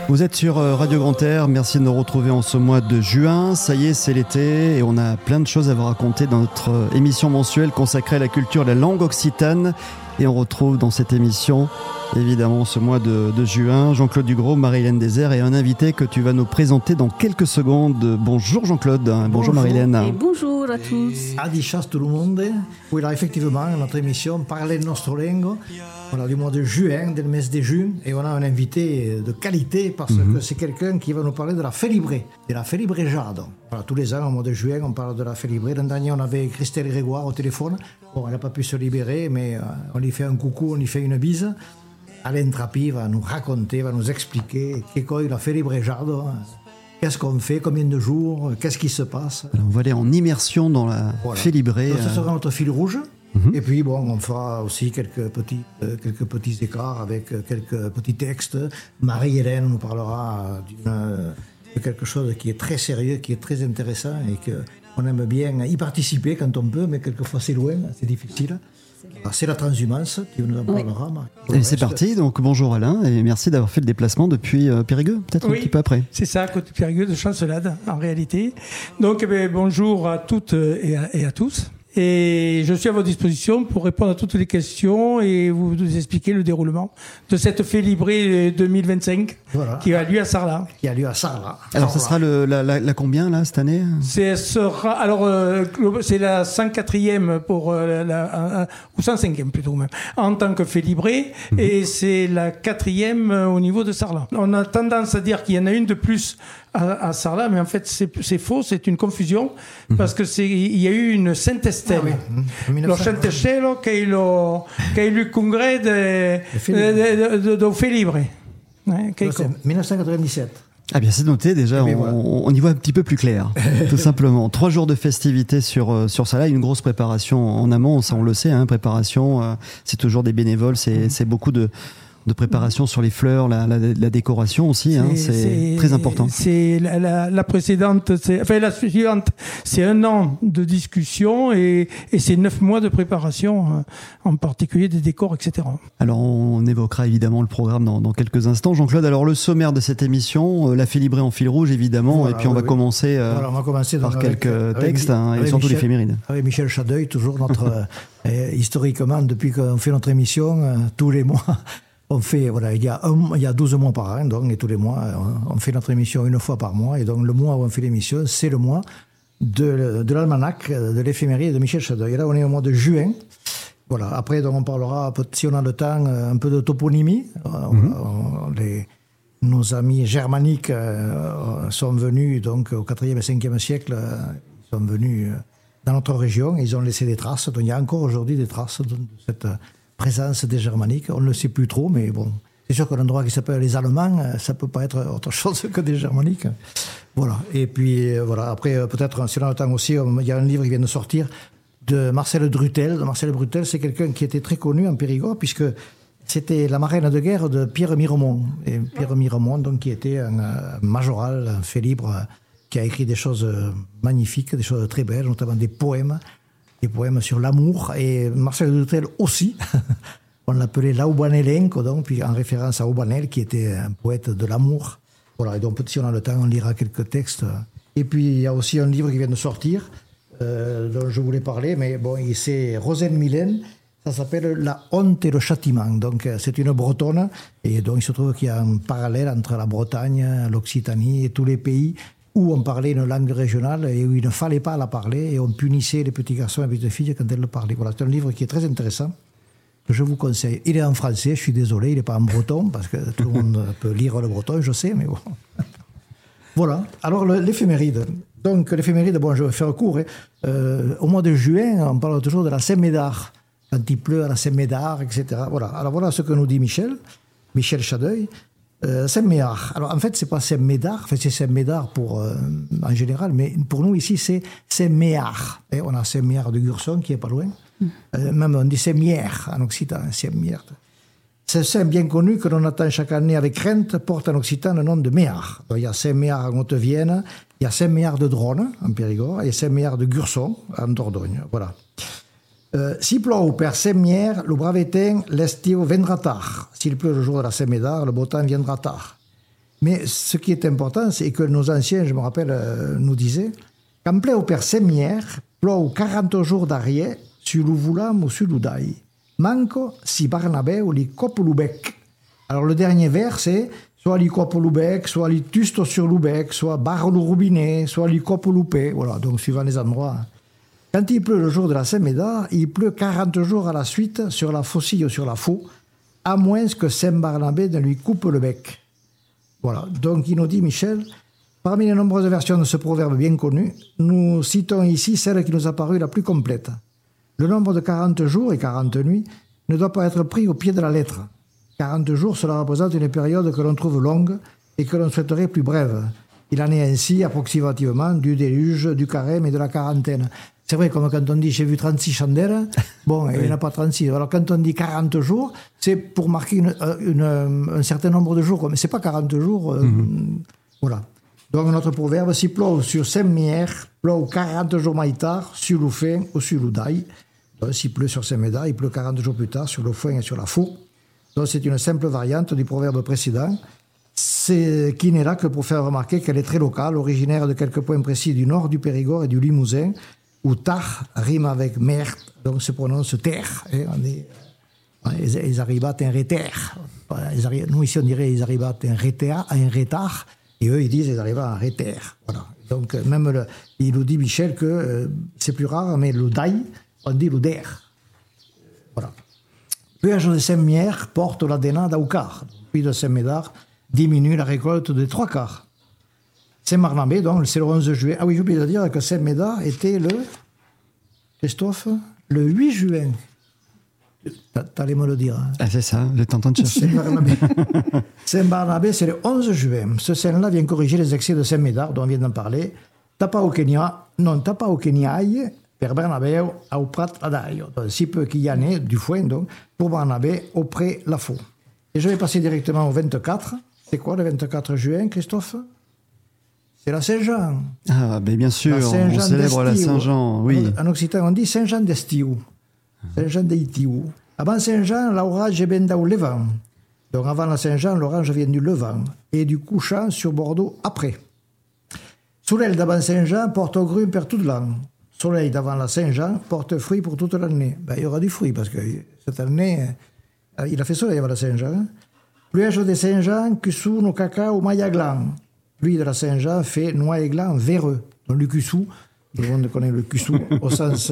Vous êtes sur Radio Grand Air, merci de nous retrouver en ce mois de juin. Ça y est, c'est l'été et on a plein de choses à vous raconter dans notre émission mensuelle consacrée à la culture, la langue occitane. Et on retrouve dans cette émission, évidemment, ce mois de juin, Jean-Claude Dugros, Marie-Hélène Désert et un invité que tu vas nous présenter dans quelques secondes. Bonjour Jean-Claude, bonjour Marie-Hélène. Et bonjour à tous. Adichas tout le monde. Oui, là, effectivement, notre émission Parler nostro lengo, voilà, du mois de juin, du mes de juin, et on a un invité de qualité parce que c'est quelqu'un qui va nous parler de la félibrée, de la félibrejado. Voilà, tous les ans, au mois de juin, on parle de la félibrée. L'an dernier, on avait Christelle Grégoire au téléphone. Bon, elle n'a pas pu se libérer, mais on lui fait un coucou, on lui fait une bise. Alain Trapi va nous raconter, va nous expliquer qu'est-ce la félibrejado, qu'est-ce qu'on fait, combien de jours, qu'est-ce qui se passe. Alors, on va aller en immersion dans la félibrée. Donc, ce sera notre fil rouge. Et puis, bon, on fera aussi quelques petits écarts avec quelques petits textes. Marie-Hélène nous parlera de quelque chose qui est très sérieux, qui est très intéressant et qu'on aime bien y participer quand on peut, mais quelquefois c'est loin, c'est difficile. Alors, c'est la transhumance qui nous en parlera. Oui. Et c'est parti, donc bonjour Alain, et merci d'avoir fait le déplacement depuis Périgueux, peut-être un petit peu après. C'est ça, côté Périgueux de Chancelade, en réalité. Donc bonjour à toutes et à tous. Et je suis à votre disposition pour répondre à toutes les questions et vous expliquer le déroulement de cette félibrée 2025 qui a lieu à Sarlat. Alors, ce sera la combien, là, cette année ? C'est la 104e ou 105e plutôt même, en tant que félibrée, et c'est la 4e au niveau de Sarlat. On a tendance à dire qu'il y en a une de plus à Sarlat, mais en fait c'est faux, c'est une confusion, parce que il y a eu une Saint-Estelle. Lo Saint-Estelle che è il congrès de Félibre. 1997. Ah bien, c'est noté déjà, on y voit un petit peu plus clair, tout simplement. 3 jours de festivités sur Sarlat, une grosse préparation en amont, ça on le sait, préparation, c'est toujours des bénévoles, c'est beaucoup de préparation sur les fleurs, la décoration aussi, c'est très important. C'est la précédente, la suivante, c'est 1 an de discussion et c'est 9 mois de préparation, en particulier des décors, etc. Alors on évoquera évidemment le programme dans quelques instants. Jean-Claude, alors le sommaire de cette émission, la félibrée en fil rouge évidemment, et puis on va commencer par quelques textes et surtout l'éphéméride. Avec Michel Chadeuil, toujours notre historiquement, depuis qu'on fait notre émission, tous les mois. On fait, il y a 12 mois par an, donc, et tous les mois, on fait notre émission 1 fois par mois. Et donc, le mois où on fait l'émission, c'est le mois de l'almanach, de l'éphéméride de Michel Chadeuil. Et là, on est au mois de juin. Voilà. Après, donc, on parlera, si on a le temps, un peu de toponymie. Nos amis germaniques sont venus, donc, au 4e et 5e siècle, ils sont venus dans notre région. Et ils ont laissé des traces. Donc, il y a encore aujourd'hui des traces de cette présence des Germaniques, on ne le sait plus trop, mais bon, c'est sûr qu'un endroit qui s'appelle les Allemands, ça peut pas être autre chose que des Germaniques. Voilà. Et puis, après, peut-être, si on a le temps aussi, il y a un livre qui vient de sortir de Marcel Drutel. Marcel Drutel, c'est quelqu'un qui était très connu en Périgord, puisque c'était la marraine de guerre de Pierre Miremont. Et Pierre Miremont, donc, qui était un majoral, un félibre, qui a écrit des choses magnifiques, des choses très belles, notamment des poèmes sur l'amour, et Marcel Drutel aussi. On l'appelait l'Aubanelenco, donc, puis en référence à Aubanel, qui était un poète de l'amour. Voilà, et donc, si on a le temps, on lira quelques textes. Et puis, il y a aussi un livre qui vient de sortir, dont je voulais parler, mais bon, c'est Rosine Mylène, ça s'appelle La honte et le châtiment. Donc, c'est une Bretonne, et donc, il se trouve qu'il y a un parallèle entre la Bretagne, l'Occitanie et tous les pays où on parlait une langue régionale et où il ne fallait pas la parler, et on punissait les petits garçons et les petites filles quand elles le parlaient. Voilà, c'est un livre qui est très intéressant, que je vous conseille. Il est en français, je suis désolé, il n'est pas en breton, parce que tout le monde peut lire le breton, je sais, mais bon. Voilà, alors l'éphéméride. Donc l'éphéméride, bon, je vais faire court. Au mois de juin, on parle toujours de la Saint-Médard. Quand il pleut à la Saint-Médard, etc. Voilà, alors voilà ce que nous dit Michel Chadeuil. Saint-Médard. Alors en fait, c'est pas Saint-Médard, c'est Saint-Médard en général, mais pour nous ici, c'est Saint-Méard. Et on a Saint-Méard de Gurson qui est pas loin. Même on dit Saint-Mière en occitan, Saint-Mière. C'est saint bien connu que l'on attend chaque année avec crainte, porte en occitan le nom de Méard. Donc, il y a Saint-Méard en Haute-Vienne, il y a Saint-Méard de Dronne en Périgord et Saint-Méard de Gurson en Dordogne. Voilà. Si plou per Saint-Mière, le bravetin, l'estiu vendra tard. S'il pleut le jour de la Saint-Médard, le beau temps viendra tard. Mais ce qui est important, c'est que nos anciens, je me rappelle, nous disaient qu'en plein au père Semière, plou 40 jours d'arrière, sur le voulam ou sur l'oudaï. Manco si Barnabé ou li copulubec. Alors le dernier vers, c'est soit li copulubec, soit li tusto sur l'ubec, soit bar le robinet, soit li copulupé. Voilà, donc suivant les endroits. Quand il pleut le jour de la Saint-Médard, il pleut 40 jours à la suite sur la faucille ou sur la faux, à moins que Saint-Barnabé ne lui coupe le bec. Voilà, donc il nous dit, Michel, parmi les nombreuses versions de ce proverbe bien connu, nous citons ici celle qui nous a paru la plus complète. Le nombre de 40 jours et 40 nuits ne doit pas être pris au pied de la lettre. 40 jours, cela représente une période que l'on trouve longue et que l'on souhaiterait plus brève. Il en est ainsi, approximativement, du déluge, du carême et de la quarantaine. C'est vrai, comme quand on dit « j'ai vu 36 chandelles », bon, il n'y en a pas 36. Alors quand on dit 40 jours, c'est pour marquer un certain nombre de jours. Mais ce n'est pas 40 jours, voilà. Donc notre proverbe, si plou sur Saint-Mière, plou 40 jours plus tard, sur le fin ou sur l'oudaï. S'il pleut sur Saint-Médard, il pleut 40 jours plus tard sur le foin et sur la faux. Donc c'est une simple variante du proverbe précédent, qui n'est là que pour faire remarquer qu'elle est très locale, originaire de quelques points précis du nord du Périgord et du Limousin, où tar rime avec merde, donc se prononce terre. Ils arrivent à un retard. Nous ici on dirait ils arrivent à un retard, et eux ils disent ils arrivent à un retard. Voilà. Donc même il nous dit Michel que c'est plus rare, mais le daï, on dit le der. Voilà. Puage de Saint-Mière porte la déna d'Aucar, puis de Saint-Médard diminue la récolte de 3 quarts. Saint-Barnabé, donc, c'est le 11 juin. Ah oui, j'ai oublié de dire que Saint-Médard était Christophe, le 8 juin. T'allais me le dire. Hein. Ah, c'est ça, je t'entends de chercher. Saint-Barnabé, c'est le 11 juin. Ce saint-là vient corriger les excès de Saint-Médard, dont on vient d'en parler. Tapa au Kenya, per Barnabé au prat adaio. Si peu qu'il y en ait, du foin, donc, pour Barnabé, auprès la faux. Et je vais passer directement au 24. C'est quoi le 24 juin, Christophe? C'est la Saint-Jean. Ah, ben bien sûr, on célèbre la Saint-Jean, oui. En occitan, on dit Saint-Jean d'Estiu. Saint-Jean d'Estiu. Avant Saint-Jean, l'orage est bien dans le Levant. Donc avant la Saint-Jean, l'orage vient du Levant. Et du couchant sur Bordeaux après. Soleil d'avant Saint-Jean porte au grume per toute l'an. Soleil d'avant la Saint-Jean porte fruit pour toute l'année. Ben, il y aura du fruit parce que cette année, il a fait soleil avant la Saint-Jean. Hein. Pluage de Saint-Jean, cussou, no cacao, maillaglan. Pluie de la Saint-Jean fait noix et gland véreux. Donc le cussou, tout le monde connaît le cussou au sens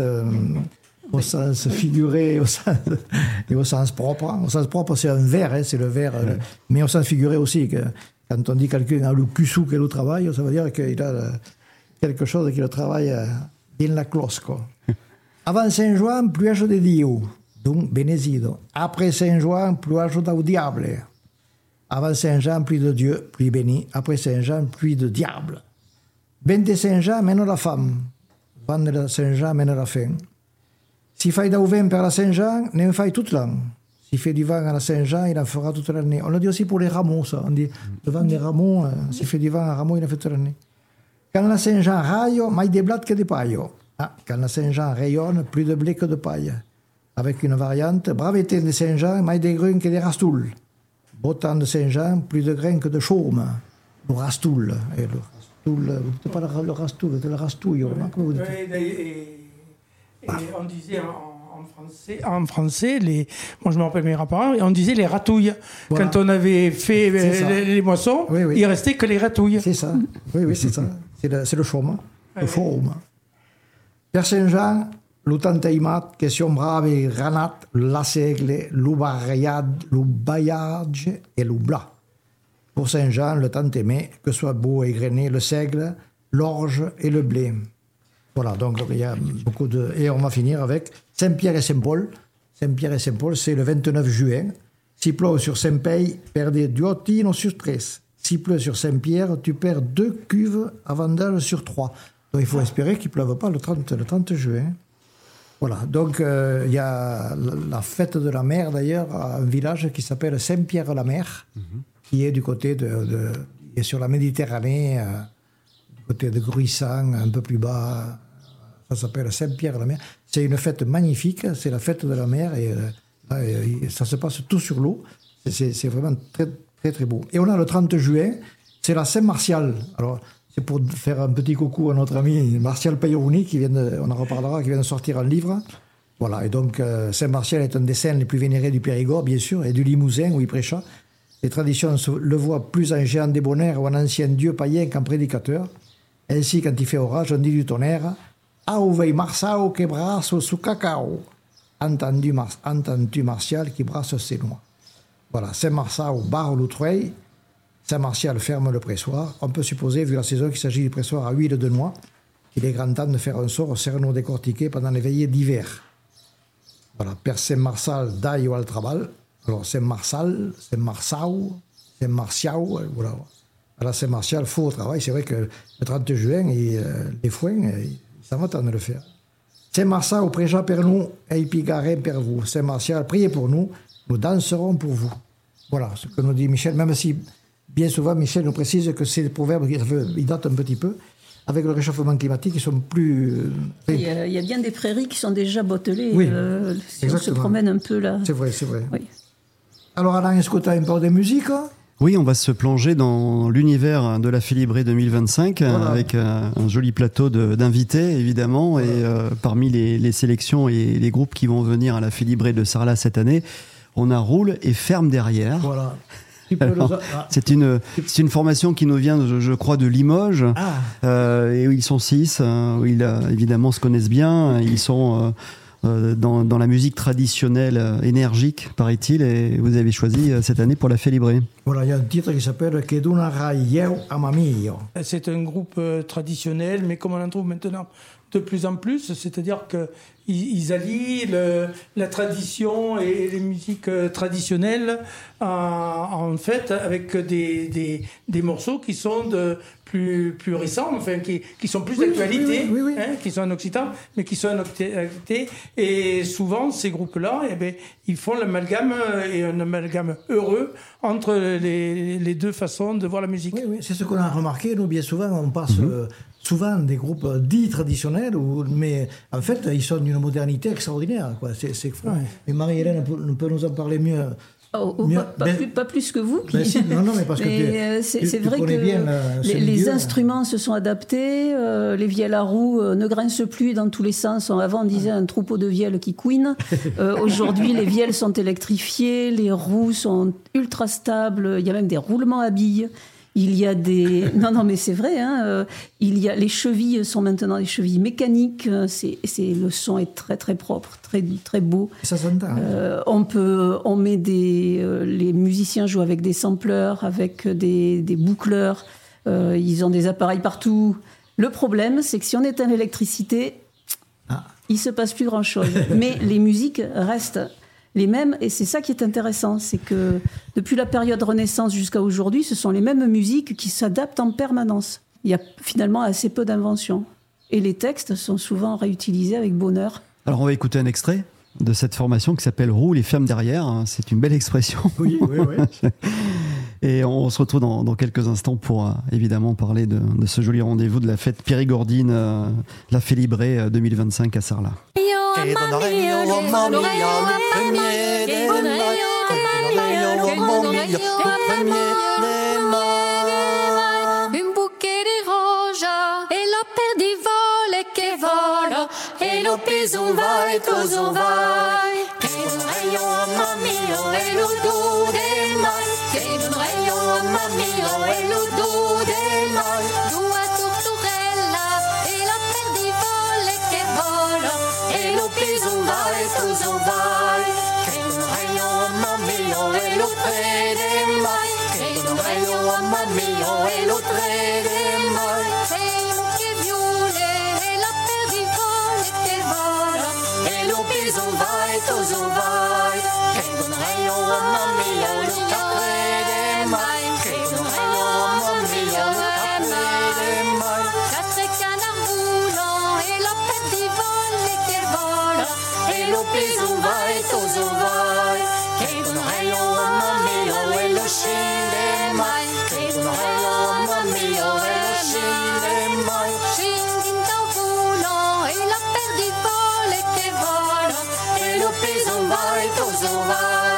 figuré et au sens propre. Au sens propre, c'est un verre, hein, c'est le verre. Ouais. Mais au sens figuré aussi, que quand on dit quelqu'un a le cussou qui est au travail, ça veut dire qu'il a quelque chose qui le travaille dans la cloche, quoi. Avant Saint-Jean, pluage de Dio, donc benesido. Après Saint-Jean, pluage d'au diable. Avant Saint-Jean, pluie de Dieu, pluie bénie. Après Saint-Jean, pluie de diable. Ben de Saint-Jean mène la femme. Van de Saint-Jean mène la fin. Si fait du vin per la Saint-Jean, n'en fait toute l'an. Si fait du vin à la Saint-Jean, il en fera toute l'année. On le dit aussi pour les rameaux, ça. On dit le vin des rameaux, s'il fait du vin à rameaux, il en fait toute l'année. Quand la Saint-Jean raille, maille des blattes que des pailles. Ah, quand la Saint-Jean rayonne, plus de blé que de paille. Avec une variante, brave été de Saint-Jean, maille des grunes que des rastoules. Beau temps de Saint-Jean, plus de grains que de chaume. Le rastoul. Et le rastoul, vous ne dites pas le rastoul, c'est le rastouille. Comment vous dites? Et on disait en français moi je me rappelle mes grands-parents, on disait les ratouilles. Voilà. Quand on avait fait les moissons, oui. Il restait que les ratouilles. C'est ça. Oui, c'est ça. C'est le chaume. Le chaume. Père Saint-Jean, l'utanteimat, question brave et granat, la segle, l'oubaillage et l'oubla. Pour Saint-Jean, le tant aimé, que soit beau et grainé, le seigle, l'orge et le blé. Voilà, donc il y a beaucoup de... Et on va finir avec Saint-Pierre et Saint-Paul. Saint-Pierre et Saint-Paul, c'est le 29 juin. Si pleut sur Saint-Pay, perdez 2 ottino sur 13. Si pleut sur Saint-Pierre, tu perds 2 cuves à vandale sur 3. Donc il faut espérer qu'il ne pleuve pas le 30 juin. Voilà, donc il y a la fête de la mer d'ailleurs, à un village qui s'appelle Saint-Pierre-la-Mer, qui est du côté qui est sur la Méditerranée, du côté de Gruissan, un peu plus bas. Ça s'appelle Saint-Pierre-la-Mer. C'est une fête magnifique, c'est la fête de la mer et ça se passe tout sur l'eau. C'est vraiment très, très, très beau. Et on a le 30 juin, c'est la Saint-Martial. Alors, c'est pour faire un petit coucou à notre ami Martial Pairouni, on en reparlera, qui vient de sortir un livre. Voilà, et donc Saint-Martial est un des saints les plus vénérés du Périgord, bien sûr, et du Limousin, où il prêcha. Les traditions le voient plus en géant débonnaire ou en ancien dieu païen qu'en prédicateur. Ainsi, quand il fait orage, on dit du tonnerre « Au vei Marsao que brasse sous cacao ». Entendu Martial qui brasse ses noix. Voilà, Saint-Marsao barre l'outreuil, Saint-Martial ferme le pressoir. On peut supposer, vu la saison, qu'il s'agit du pressoir à huile de noix. Il est grand temps de faire un sort au cerneau décortiqué pendant les veillées d'hiver. Voilà, Père Saint-Marsal d'ail ou al trabal. Alors Saint-Marsal, Saint-Marsao, Saint-Martiao, voilà. Alors Saint-Martial, faux au travail. C'est vrai que le 30 juin, les foins, ça m'attend de le faire. Saint-Marsal, préja per nous, et pigarin per vous. Saint-Martial, priez pour nous, nous danserons pour vous. Voilà ce que nous dit Michel, même si bien souvent Michel nous précise que ces proverbes, ils datent un petit peu. Avec le réchauffement climatique, ils sont plus... Il y a bien des prairies qui sont déjà bottelées. Oui, si on se promène un peu là. C'est vrai, c'est vrai. Oui. Alors Alain, est-ce que tu as un peu de musique? Oui, on va se plonger dans l'univers de la Félibrée 2025 voilà. Avec un joli plateau d'invités, évidemment. Voilà. Et parmi les sélections et les groupes qui vont venir à la Félibrée de Sarlat cette année, on a Roule et Ferme derrière. Voilà. Alors, c'est une formation qui nous vient, je crois, de Limoges. Et où ils sont 6, où ils évidemment se connaissent bien. Ils sont... dans la musique traditionnelle énergique, paraît-il, et vous avez choisi cette année pour la Félibrée. Voilà, il y a un titre qui s'appelle Keduna Rayeu Amamillo. C'est un groupe traditionnel, mais comme on en trouve maintenant de plus en plus, c'est-à-dire qu'ils allient la tradition et les musiques traditionnelles en fait avec des morceaux qui sont plus récents, enfin qui sont plus d'actualité, oui. Hein, qui sont en occitan, mais qui sont en actualité. Et souvent, ces groupes-là, ils font l'amalgame, et un amalgame heureux entre les deux façons de voir la musique. Oui, c'est ce qu'on a remarqué. Nous, bien souvent, on passe souvent des groupes dits traditionnels, mais en fait, ils sont d'une modernité extraordinaire. Quoi. C'est fou. Ouais. Mais Marie-Hélène peut nous en parler mieux. Pas plus que vous. Non, mais parce que c'est vrai que les instruments se sont adaptés, les vielles à roue ne grincent plus dans tous les sens. Avant, on disait un troupeau de vielles qui couinent. Aujourd'hui, les vielles sont électrifiées, les roues sont ultra stables, il y a même des roulements à billes. Il y a des... Non, mais c'est vrai. Hein, les chevilles sont maintenant des chevilles mécaniques. Le son est très, très propre, très, très beau. Ça s'entend. Les musiciens jouent avec des sampleurs, avec des boucleurs. Ils ont des appareils partout. Le problème, c'est que si on éteint l'électricité, il se passe plus grand-chose. Mais les musiques restent les mêmes, et c'est ça qui est intéressant, c'est que depuis la période Renaissance jusqu'à aujourd'hui, ce sont les mêmes musiques qui s'adaptent en permanence. Il y a finalement assez peu d'inventions. Et les textes sont souvent réutilisés avec bonheur. Alors on va écouter un extrait de cette formation qui s'appelle « Roule et ferme derrière ». C'est une belle expression. Oui. Et on se retrouve dans quelques instants pour évidemment parler de ce joli rendez-vous de la fête périgordine, la Félibrée 2025 à Sarlat. Un bouquet de roses et la perdivole che vola e lo peso vai toso vai che un rayo mamma mio e lo do del mal che un rayo mamma mio e lo do del mal due tortorella e la perdivole che vola e lo peso vai toso vai che un rayo mamma mio e lo tre del mal che un rayo mamma mio e lo tre del mal che viole e la perdivole che vola e lo peso vai toso vai che un rayo mamma mia e lo tre del mal che un rayo mamma mia e lo tre del mal quatre canards volants e la perdivole che vola e lo peso vai toso vai che un rayo mamma mia e lo scende mai che un rayo mamma mia e lo scende mai scendi in tau volant e la perdivole che vola e lo peso vai toso vai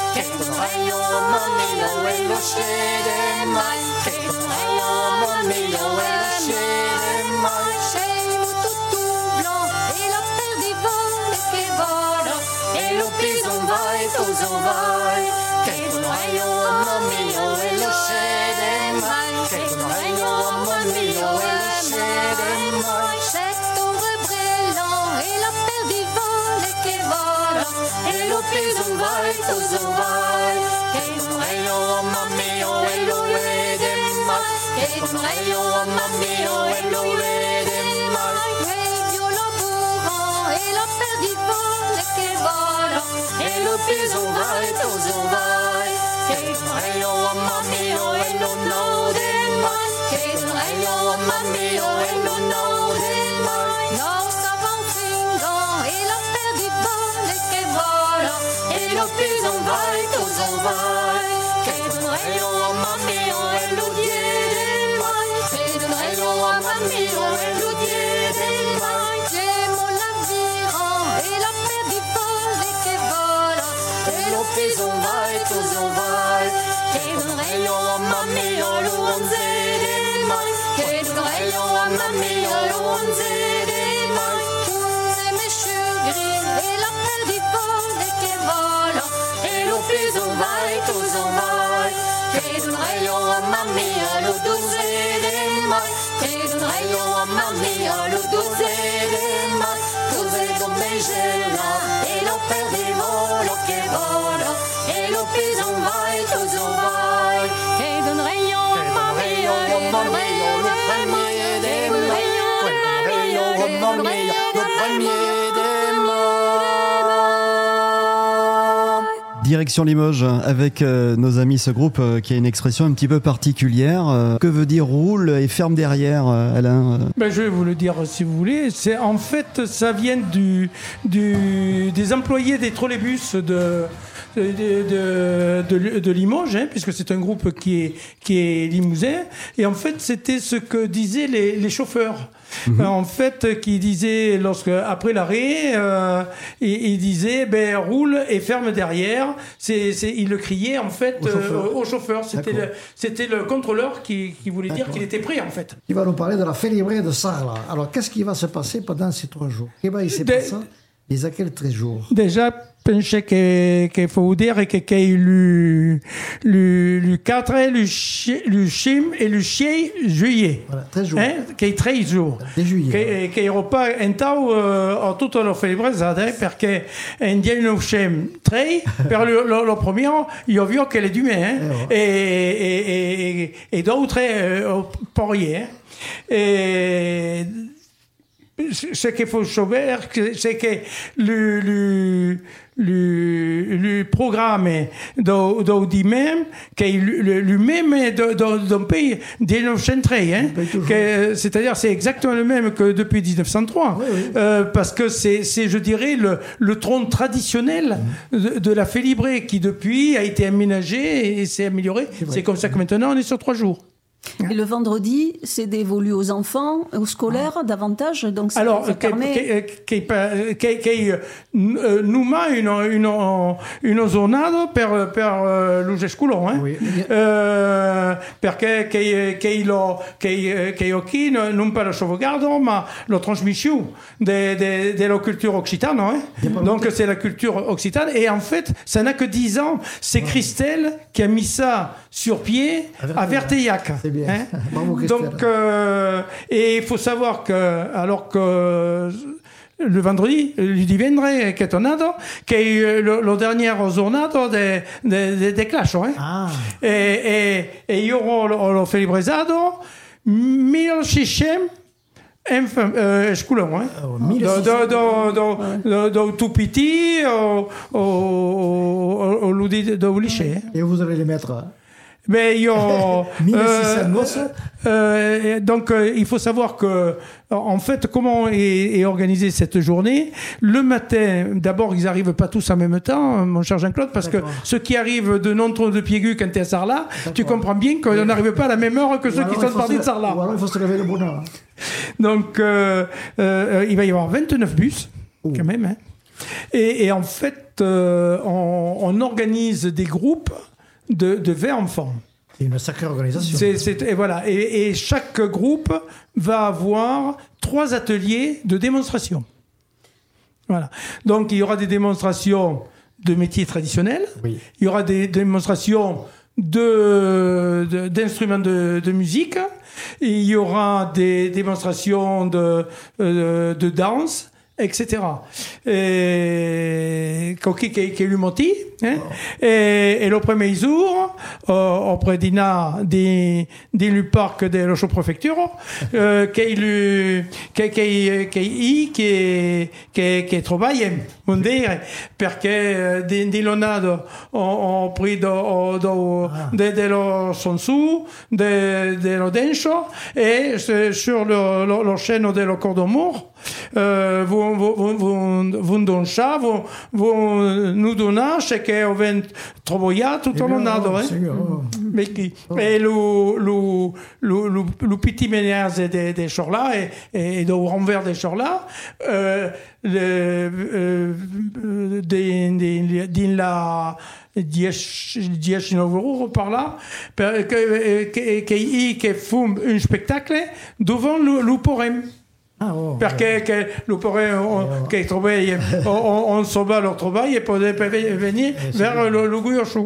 che non raio mamilo e lo scede mai, che non raio mamilo e lo scede mai. Sei tutto blanc e la paire di vole che vola, e lo pison vai, toso vai, che non raio mamilo e lo scede mai, che non raio mamilo e lo scede mai. C'è torre brillant e la paire di vole che vola, e lo pison vai, toso vai, che non raio mamilo e lo vede mai, che non raio mamilo e lo vede mai. Medio lavorant e la paire di vole che vola, e lo pison vai, toso vai, che non raio mamilo e lo node mai, che non raio mamilo e lo node mai. No, ça va en fringant e la paire di vole che vola, e lo pison vai, toso vai, che non raio mamilo e lo diede mai, che non raio mamilo e lo diede mai. Gemo l'avirant e la paire di vole che vola, e lo pison vai, toso vai, che non raio mamilo lo onzede mai, che non raio mamilo lo onzede mai. Unze mesciu gris e la paire di vole che vola, e lo pison vai, toso vai, che non raio mamilo lo dozede mai, che non raio mamilo lo dozede mai. Dozedo megela e la paire di vole che vola, e lo pison vai, toso vai, che non raio mamilo lo premier des morts, le premier des morts. Direction Limoges avec nos amis, ce groupe qui a une expression un petit peu particulière. Que veut dire roule et ferme derrière, Alain? Ben, je vais vous le dire si vous voulez. C'est, en fait, ça vient des employés des trolleybus de Limoges, hein, puisque c'est un groupe qui est limousin. Et en fait, c'était ce que disaient les chauffeurs. En fait, qui disaient, après l'arrêt, ils disaient, ben, roule et ferme derrière. Ils le criaient, en fait, au chauffeur. C'était le contrôleur qui voulait dire qu'il était prêt, en fait. Il va nous parler de la félibrée de Sarlat. Alors, qu'est-ce qui va se passer pendant ces 3 jours? Qu'est-ce qui s'est passé dans quels 3 jours? Déjà, pensais qu'il faut dire que le 4, le chim et le 6 juillet. Voilà, 13 jours. Hein? Che 13 jours. De juillet. Che ero pas entrau a tutto lo felibrezade perché in giorno scem 3 per lo primo io vi che le dume e d'autres pour rien. Et ce qu'il faut savoir, c'est que le programme du même, le même d'un pays de 1903, hein, c'est-à-dire c'est exactement le même que depuis 1903, oui. Parce que c'est, je dirais, le tronc traditionnel de la félibrée qui depuis a été aménagé et s'est amélioré. C'est comme ça que maintenant on est sur 3 jours. Et le vendredi, c'est dévolu aux enfants, aux scolaires davantage. Donc ça, alors, ça permet... nous a une giornata per lo scuolo, oui. Perché qui non pas le sauvegarde, mais la transmission de la culture occitane. Hein? Donc c'est la culture occitane. Et en fait, ça n'a que 10 ans. C'est Christelle qui a mis ça sur pied à Verteillac. C'est bien. Hein? Donc, et il faut savoir que, alors que le vendredi, il divenne che è tornato, che la dernière giornata de Clash, hein? Ah. E io l'ho celebrato 1600 scuolon, do tout petit au lycée. Et vous allez les mettre Mais donc il faut savoir que en fait comment est organisée cette journée. Le matin, d'abord ils arrivent pas tous en même temps, mon cher Jean-Claude, parce que ceux qui arrivent de Nontron de Piégu quand t'es à Sarlat, tu comprends bien qu'on n'arrive pas à la même heure que ceux qui sont partis de Sarlat. Ou alors il faut se lever de bonne heure. Donc il va y avoir 29 bus quand même, hein. Et en fait, on organise des groupes de 20 enfants. C'est une sacrée organisation. Et voilà. Et chaque groupe va avoir 3 ateliers de démonstration. Voilà. Donc, il y aura des démonstrations de métiers traditionnels. Oui. Il y aura des démonstrations d'instruments de musique. Il y aura des démonstrations de danse, etc. Che lui monti, e lo premier jour, auprès di parc dello sottoprefettura, che travaillano, vuol dire, perché di Leonardo ho preso dello Sonsu, dello Denso, e sur lo sceno dello Cordomur, vun donça, nu donar ce che ho trovato tutto l'anno, e lo petit ménage de Chorla e do renvers de Chorla, din la 10 euro par là, che fu un spectacle devant le Porem. Perché lo porem che trovai on sauva leur travail et pouvait venir vers le Guyochou.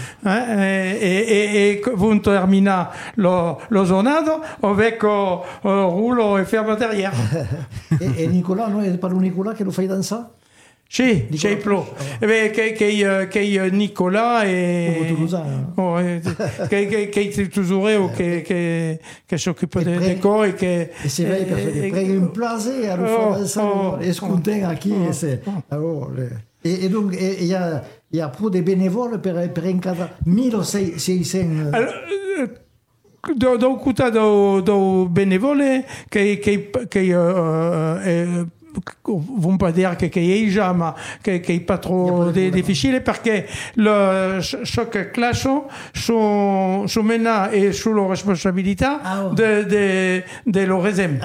Et vous terminez lo zonado avec rouleau et ferme derrière. Et Nicolas, non, c'est pas le Nicolas qui nous fait danser? Sì, c'è Plo. Che Nicola e che è toujours che s'occupe des corps et che c'est vrai parce que près une place à le faire ça et scouter aquí c'est alors et donc il y a pour des bénévoles per encadrer 1600 do cuta do bénévole che vont pas dire che è già, ma che è pas trop difficile perché chaque classe su mena e sulla responsabilità dello resem.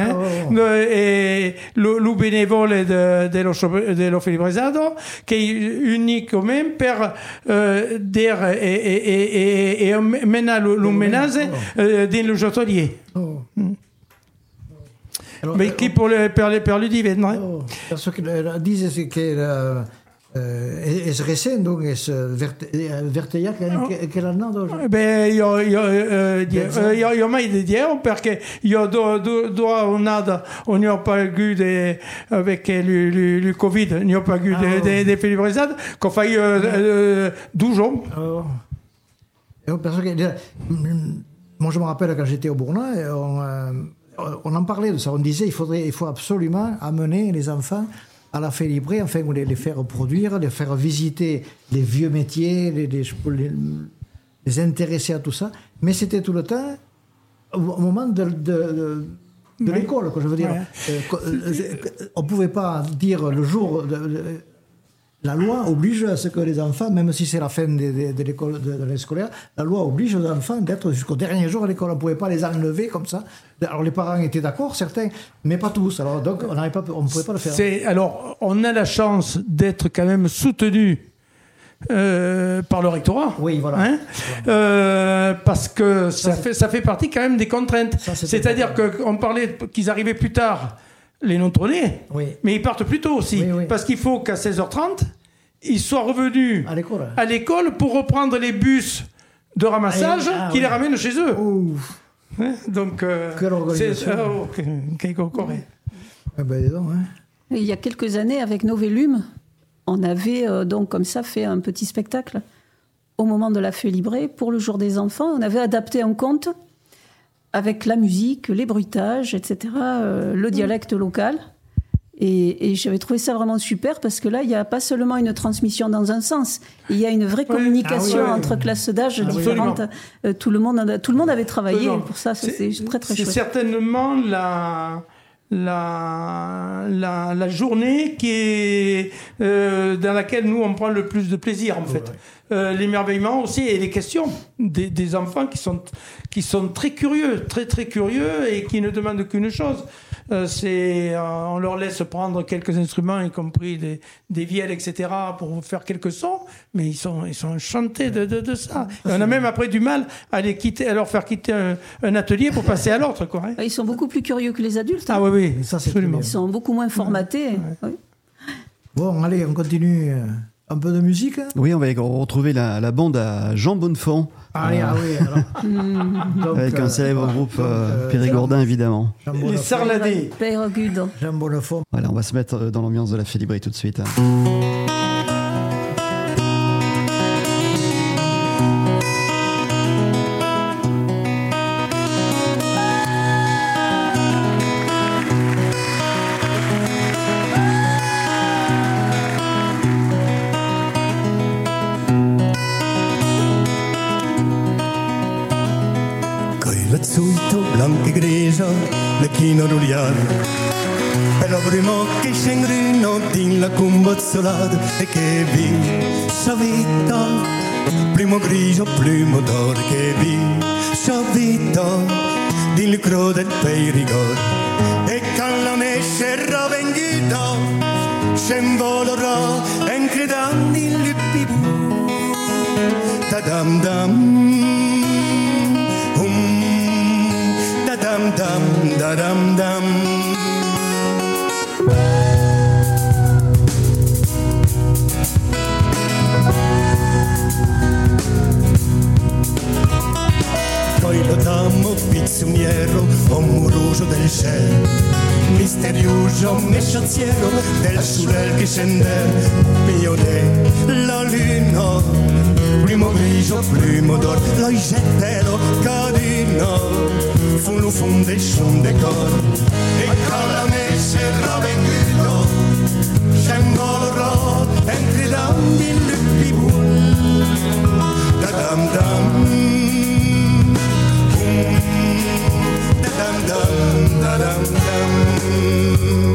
E lo bénévole dello felibrezzato che è unico per dire e mena lo menase dello atelier. Alors, mais qui pour le divenne, parce que disent que è recente donc Verteia che l'anno io mai di dire perché io on n'a pas eu avec le Covid, on n'a pas eu des février qu'on fait 12 ans. Parce que moi je me rappelle quand j'étais au Bourna, on en parlait de ça, on disait il faut absolument amener les enfants à la Félibrée, enfin les faire produire, les faire visiter les vieux métiers, les intéresser à tout ça. Mais c'était tout le temps au moment de l'école, quoi, je veux dire. On ne pouvait pas dire le jour... La loi oblige à ce que les enfants, même si c'est la fin de l'école de l'année scolaire, la loi oblige les enfants d'être jusqu'au dernier jour à l'école. On ne pouvait pas les enlever comme ça. Alors les parents étaient d'accord, certains, mais pas tous. Alors donc on ne pouvait pas le faire. Alors on a la chance d'être quand même soutenu par le rectorat. Oui, voilà. Parce que ça fait partie quand même des contraintes. C'est-à-dire qu'on parlait qu'ils arrivaient plus tard. Les non-tronés, mais ils partent plus tôt aussi, parce qu'il faut qu'à 16h30, ils soient revenus à l'école pour reprendre les bus de ramassage qui les ramènent chez eux. Donc, quelle organisation. Il y a quelques années, avec Novellume, on avait donc comme ça fait un petit spectacle au moment de la Félibrée pour le jour des enfants. On avait adapté un conte avec la musique, les bruitages, etc., le dialecte local. Et j'avais trouvé ça vraiment super parce que là, il n'y a pas seulement une transmission dans un sens, il y a une vraie communication entre classes d'âge différentes. Tout le monde avait travaillé pour ça, c'est très très chouette. C'est certainement la journée qui est dans laquelle nous on prend le plus de plaisir en fait. L'émerveillement aussi et les questions des enfants qui sont très curieux, très très curieux et qui ne demandent qu'une chose, on leur laisse prendre quelques instruments, y compris des vielles, etc., pour faire quelques sons, mais ils sont enchantés de ça. Et on a même après du mal à leur faire quitter un atelier pour passer à l'autre, quoi. Hein. Ils sont beaucoup plus curieux que les adultes. Ah oui, Ça, c'est absolument. Ils sont beaucoup moins formatés. Oui. Bon, allez, on continue. Un peu de musique. Oui, on va retrouver la bande à Jean Bonnefond. Oui, alors. Avec un célèbre groupe périgordin, évidemment. Les Sarladés. Périgude. Jean Bonnefond. Voilà, on va se mettre dans l'ambiance de la Félibrée tout de suite. Blanca e grigia, le chino ruliare. E la prima che scengruno din la combazzolata e che vi sa vita. Primo grigio, primo d'oro che vi sa vita. Din le cro del perigord. E con la mesce ravengita, scemvolorò e incredando in luppibu. Ta-dam dam. Dam dam da dam dam. Poi lo dammo pizzoniero, uomo rojo del cielo, misterioso mesciaziero del surel che scende, pione la luna, primo grigio, primo d'oro, lo jettero cadino. Fu lo foundation decor e con la messe ravenguto scendolo e gridando il lupibul da dam dam da dam dam da dam dam.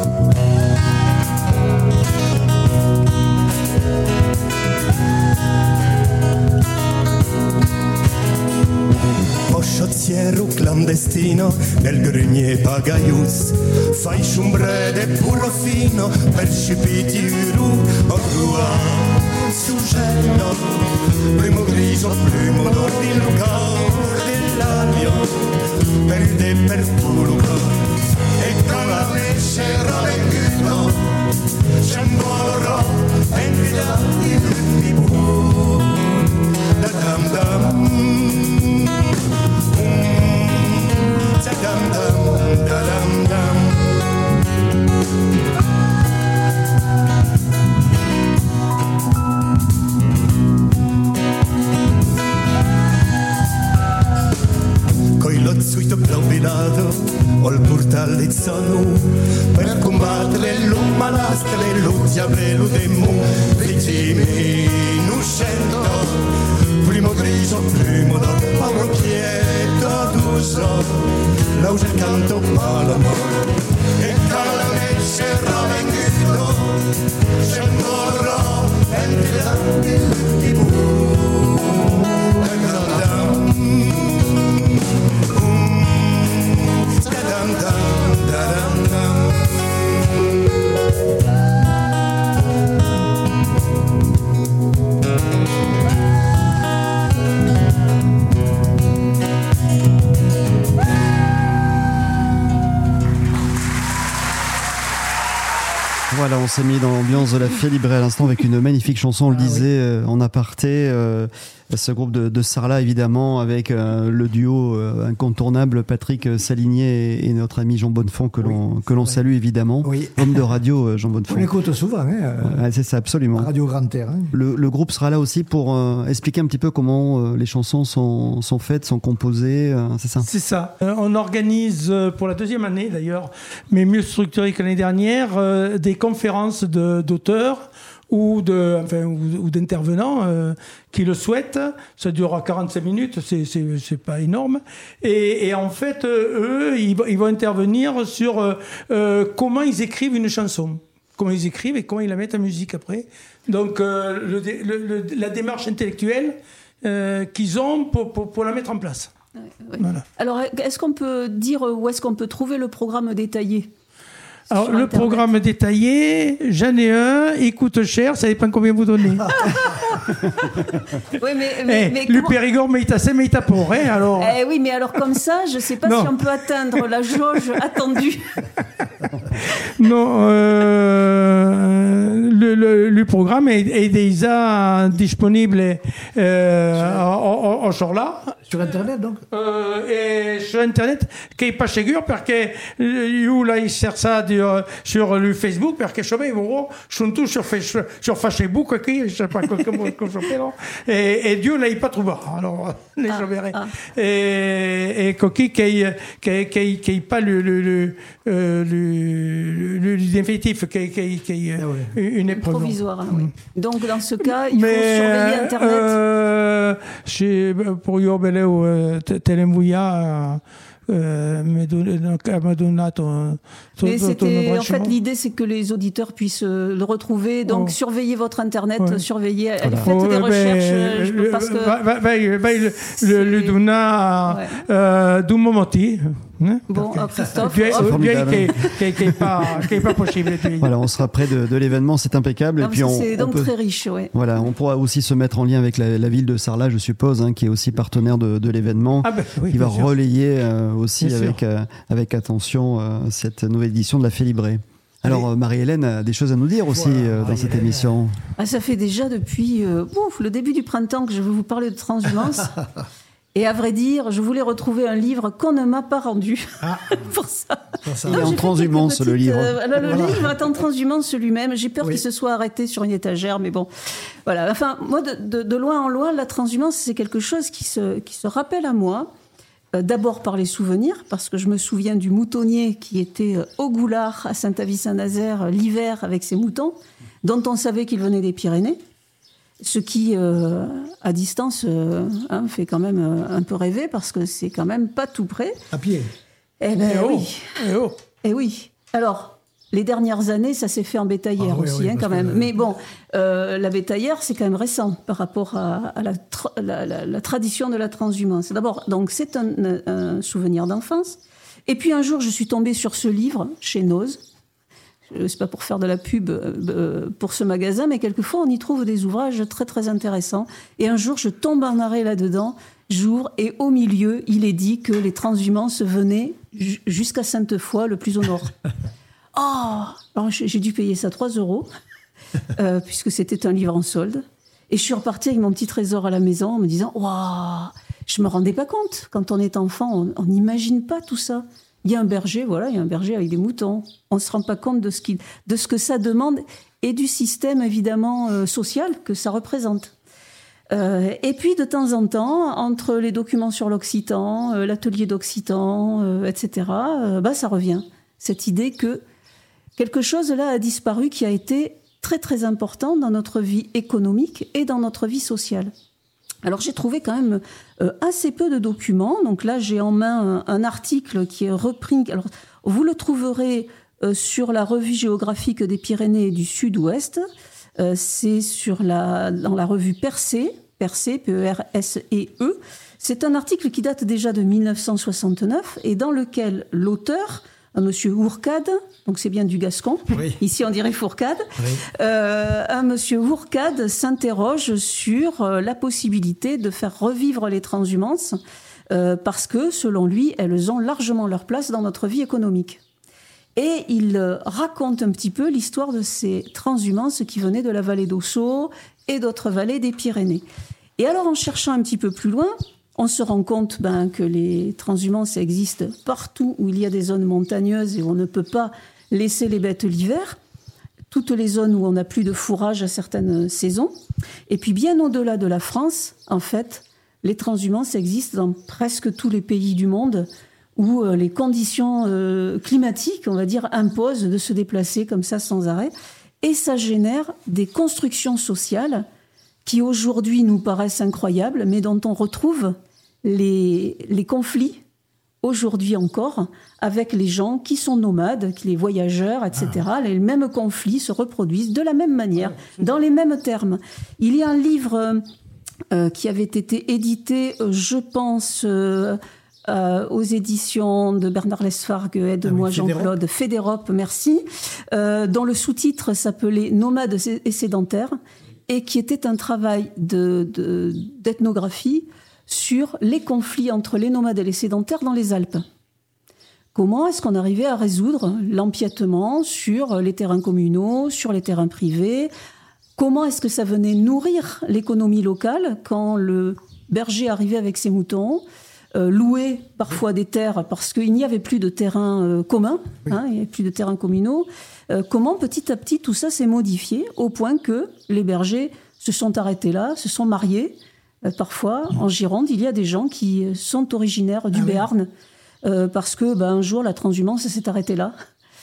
Sciozziero clandestino del grenier Pagaius, fai sciumbrede puro fino per scipiti ru o grua suggeno, primo grigio, primo d'or di Luca dell'aglio, per il de per puro e con la mesce ravenguto, scendolo e gridando il pibu da dam dam. Dam dam da dam dam. Coi lo zuito globilato o il portal di Zanu per combattere l'umalastre, lo diavolo demo, vicini uscendo, primo grigio, primo d'oro, Paolo Chieto d'uso. La usa il canto malamore e cala mesce ravenguto scendolo e gridando il tibù da dam dam da dam dam. Voilà, on s'est mis dans l'ambiance de la Félibrée à l'instant avec une magnifique chanson, on le disait en aparté, ce groupe de Sarlat évidemment avec le duo incontournable Patrick Saligné et notre ami Jean Bonnefond que l'on salue évidemment, homme de radio Jean Bonnefond. On l'écoute souvent, c'est ça, absolument. Radio Grand Air. Le groupe sera là aussi pour expliquer un petit peu comment les chansons sont faites, sont composées, c'est ça? C'est ça. On organise pour la deuxième année d'ailleurs, mais mieux structuré que l'année dernière, des conférences d'auteurs ou d'intervenants qui le souhaitent. Ça durera 45 minutes, c'est pas énorme. Et en fait, eux, ils vont intervenir sur comment ils écrivent une chanson. Comment ils écrivent et comment ils la mettent en musique après. Donc, la démarche intellectuelle qu'ils ont pour la mettre en place. Ouais. Voilà. Alors, est-ce qu'on peut dire où est-ce qu'on peut trouver le programme détaillé ? Alors, le programme détaillé, j'en ai un, il coûte cher, ça dépend combien vous donnez. Oui, mais le Périgord, mais il t'a mais il t'a pour, hein, alors. Oui, mais alors comme ça, je ne sais pas si on peut atteindre la jauge attendue. Non, le programme est déjà disponible en là. Sur Internet, donc et sur Internet, qui n'est pas sûr, parce que là, il sert ça sur le Facebook, parce que je sont tous sur Facebook, je ne sais pas comment je fais, là. Et Dieu là, il pas trouvé. Alors, les je verrai. Et Coquille, qui n'est pas le définitif, qui est une épreuve. Provisoire, oui. Donc, dans ce cas, il faut surveiller Internet. Pour io te l'invia me donna ton en fait, l'idée, c'est que les auditeurs puissent le retrouver. Donc, surveillez votre Internet, surveillez, faites des recherches. Parce que le donna d'un moment. Bon, Christophe, qui est pas possible. Voilà, on sera près de l'événement, c'est impeccable. Non, et puis c'est donc très riche, ouais. Voilà, on pourra aussi se mettre en lien avec la ville de Sarlat, je suppose, qui est aussi partenaire de l'événement, qui va relayer aussi avec attention cette nouvelle édition de la Félibrée. Alors, Marie-Hélène a des choses à nous dire aussi dans cette émission. Ça fait déjà depuis le début du printemps que je veux vous parler de transhumance. Et à vrai dire, je voulais retrouver un livre qu'on ne m'a pas rendu pour ça. Il est en transhumance, le livre. Le livre est en transhumance lui-même. J'ai peur qu'il se soit arrêté sur une étagère, mais bon. Voilà. Enfin, moi, de loin en loin, la transhumance, c'est quelque chose qui se rappelle à moi. D'abord par les souvenirs, parce que je me souviens du moutonnier qui était au Goulard, à Saint-Avy-Saint-Nazaire, l'hiver, avec ses moutons, dont on savait qu'ils venaient des Pyrénées. Ce qui, à distance, fait quand même un peu rêver, parce que c'est quand même pas tout près. À pied. Eh bien oui. Eh oui. Alors, les dernières années, ça s'est fait en bétaillère aussi, quand même. Mais bon, la bétaillère, c'est quand même récent par rapport à la tradition de la transhumance. D'abord, donc, c'est un souvenir d'enfance. Et puis un jour, je suis tombée sur ce livre, chez Noz. C'est pas pour faire de la pub pour ce magasin, mais quelquefois on y trouve des ouvrages très très intéressants. Et un jour, je tombe en arrêt là-dedans, j'ouvre, et au milieu, il est dit que les transhumances venaient jusqu'à Sainte-Foy, le plus au nord. Alors j'ai dû payer ça 3 €, puisque c'était un livre en solde. Et je suis repartie avec mon petit trésor à la maison en me disant « Waouh !» Je me rendais pas compte. Quand on est enfant, on n'imagine pas tout ça. Il y a un berger, il y a un berger avec des moutons. On ne se rend pas compte de ce que ça demande et du système, évidemment, social que ça représente. Et puis, de temps en temps, entre les documents sur l'occitan, l'atelier d'occitan, etc., ça revient. Cette idée que quelque chose, là, a disparu, qui a été très, très important dans notre vie économique et dans notre vie sociale. Alors, j'ai trouvé quand même assez peu de documents. Donc là, j'ai en main un article qui est repris. Alors, vous le trouverez sur la revue géographique des Pyrénées et du Sud-Ouest. C'est dans la revue Percé, P-E-R-S-E-E. C'est un article qui date déjà de 1969 et dans lequel l'auteur, un monsieur Hourcade, donc c'est bien du gascon, ici on dirait Fourcade, un monsieur Hourcade s'interroge sur la possibilité de faire revivre les transhumances parce que, selon lui, elles ont largement leur place dans notre vie économique. Et il raconte un petit peu l'histoire de ces transhumances qui venaient de la vallée d'Ossau et d'autres vallées des Pyrénées. Et alors, en cherchant un petit peu plus loin, on se rend compte que les transhumances existent partout où il y a des zones montagneuses et où on ne peut pas laisser les bêtes l'hiver. Toutes les zones où on n'a plus de fourrage à certaines saisons. Et puis bien au-delà de la France, en fait, les transhumances existent dans presque tous les pays du monde où les conditions climatiques, on va dire, imposent de se déplacer comme ça sans arrêt. Et ça génère des constructions sociales qui aujourd'hui nous paraissent incroyables, mais dont on retrouve les conflits aujourd'hui encore avec les gens qui sont nomades, les voyageurs, etc. Les mêmes conflits se reproduisent de la même manière, dans les mêmes termes. Il y a un livre qui avait été édité, je pense, aux éditions de Bernard Lesfargue, aide-moi Jean-Claude, Fédérop, merci, dont le sous-titre s'appelait « Nomades et sédentaires » et qui était un travail d'ethnographie sur les conflits entre les nomades et les sédentaires dans les Alpes. Comment est-ce qu'on arrivait à résoudre l'empiètement sur les terrains communaux, sur les terrains privés? Comment est-ce que ça venait nourrir l'économie locale quand le berger arrivait avec ses moutons, louait parfois des terres parce qu'il n'y avait plus de terrains communs, il n'y avait plus de terrains communaux. Comment petit à petit tout ça s'est modifié au point que les bergers se sont arrêtés là, se sont mariés. Parfois, en Gironde, il y a des gens qui sont originaires du Béarn parce que un jour la transhumance s'est arrêtée là.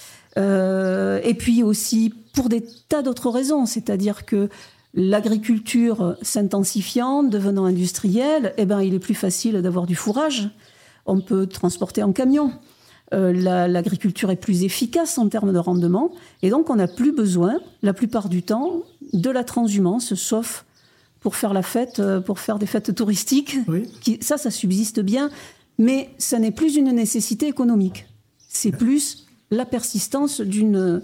Et puis aussi pour des tas d'autres raisons, c'est-à-dire que l'agriculture s'intensifiant, devenant industrielle, il est plus facile d'avoir du fourrage. On peut transporter en camion. L'agriculture est plus efficace en termes de rendement. Et donc, on n'a plus besoin, la plupart du temps, de la transhumance, sauf pour faire la fête, pour faire des fêtes touristiques. Oui. Ça subsiste bien. Mais ça n'est plus une nécessité économique. C'est plus la persistance d'une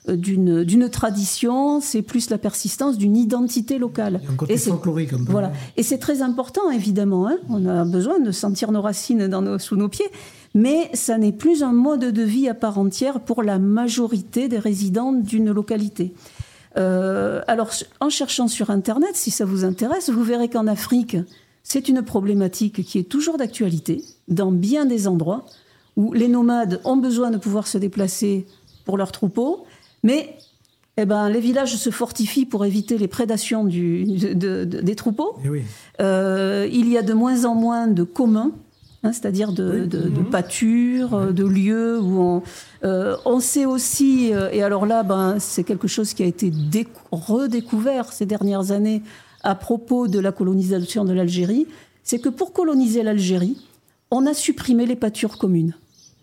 tradition, c'est plus la persistance d'une identité locale. Il y a un côté folklorique un peu. Voilà. Et c'est très important, évidemment. On a besoin de sentir nos racines sous nos pieds. Mais ça n'est plus un mode de vie à part entière pour la majorité des résidents d'une localité. Alors, en cherchant sur Internet, si ça vous intéresse, vous verrez qu'en Afrique, c'est une problématique qui est toujours d'actualité, dans bien des endroits, où les nomades ont besoin de pouvoir se déplacer pour leurs troupeaux, mais les villages se fortifient pour éviter les prédations des troupeaux. Oui. Il y a de moins en moins de communs, c'est-à-dire de pâtures, de lieux où on sait aussi, et alors là, c'est quelque chose qui a été redécouvert ces dernières années à propos de la colonisation de l'Algérie, c'est que pour coloniser l'Algérie, on a supprimé les pâtures communes.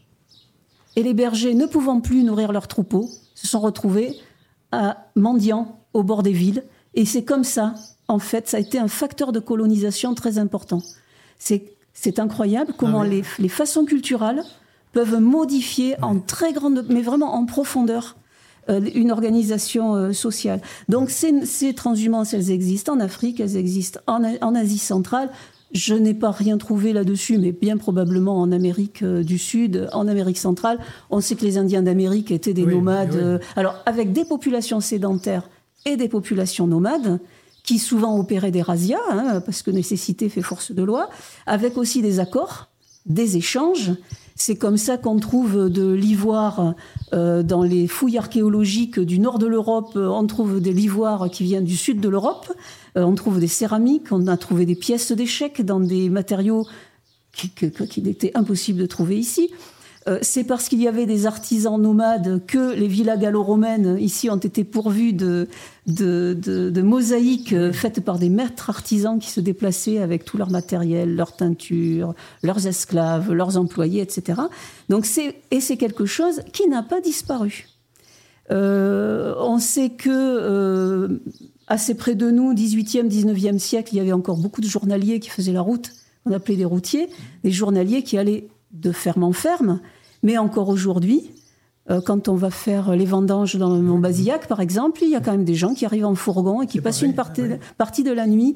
Et les bergers, ne pouvant plus nourrir leurs troupeaux, se sont retrouvés à mendiants au bord des villes. Et c'est comme ça, en fait, ça a été un facteur de colonisation très important. C'est incroyable comment les façons culturelles peuvent modifier en très grande, mais vraiment en profondeur, une organisation sociale. Donc ces transhumances, elles existent en Afrique, elles existent en Asie centrale. Je n'ai pas rien trouvé là-dessus, mais bien probablement en Amérique du Sud, en Amérique centrale. On sait que les Indiens d'Amérique étaient des nomades. Alors, avec des populations sédentaires et des populations nomades, qui souvent opéraient des razzias, parce que nécessité fait force de loi, avec aussi des accords, des échanges. C'est comme ça qu'on trouve de l'ivoire dans les fouilles archéologiques du nord de l'Europe. On trouve de l'ivoire qui vient du sud de l'Europe. On trouve des céramiques. On a trouvé des pièces d'échecs dans des matériaux qu'il était impossible de trouver ici. C'est parce qu'il y avait des artisans nomades que les villas gallo-romaines ici ont été pourvues de mosaïques faites par des maîtres artisans qui se déplaçaient avec tout leur matériel, leur teinture, leurs esclaves, leurs employés, etc. Donc c'est quelque chose qui n'a pas disparu. On sait que assez près de nous, 18e, 19e siècle, il y avait encore beaucoup de journaliers qui faisaient la route, qu'on appelait des routiers, des journaliers qui allaient de ferme en ferme. Mais encore aujourd'hui, quand on va faire les vendanges dans le Mont-Bazillac, par exemple, il y a quand même des gens qui arrivent en fourgon et qui passent une partie de l'année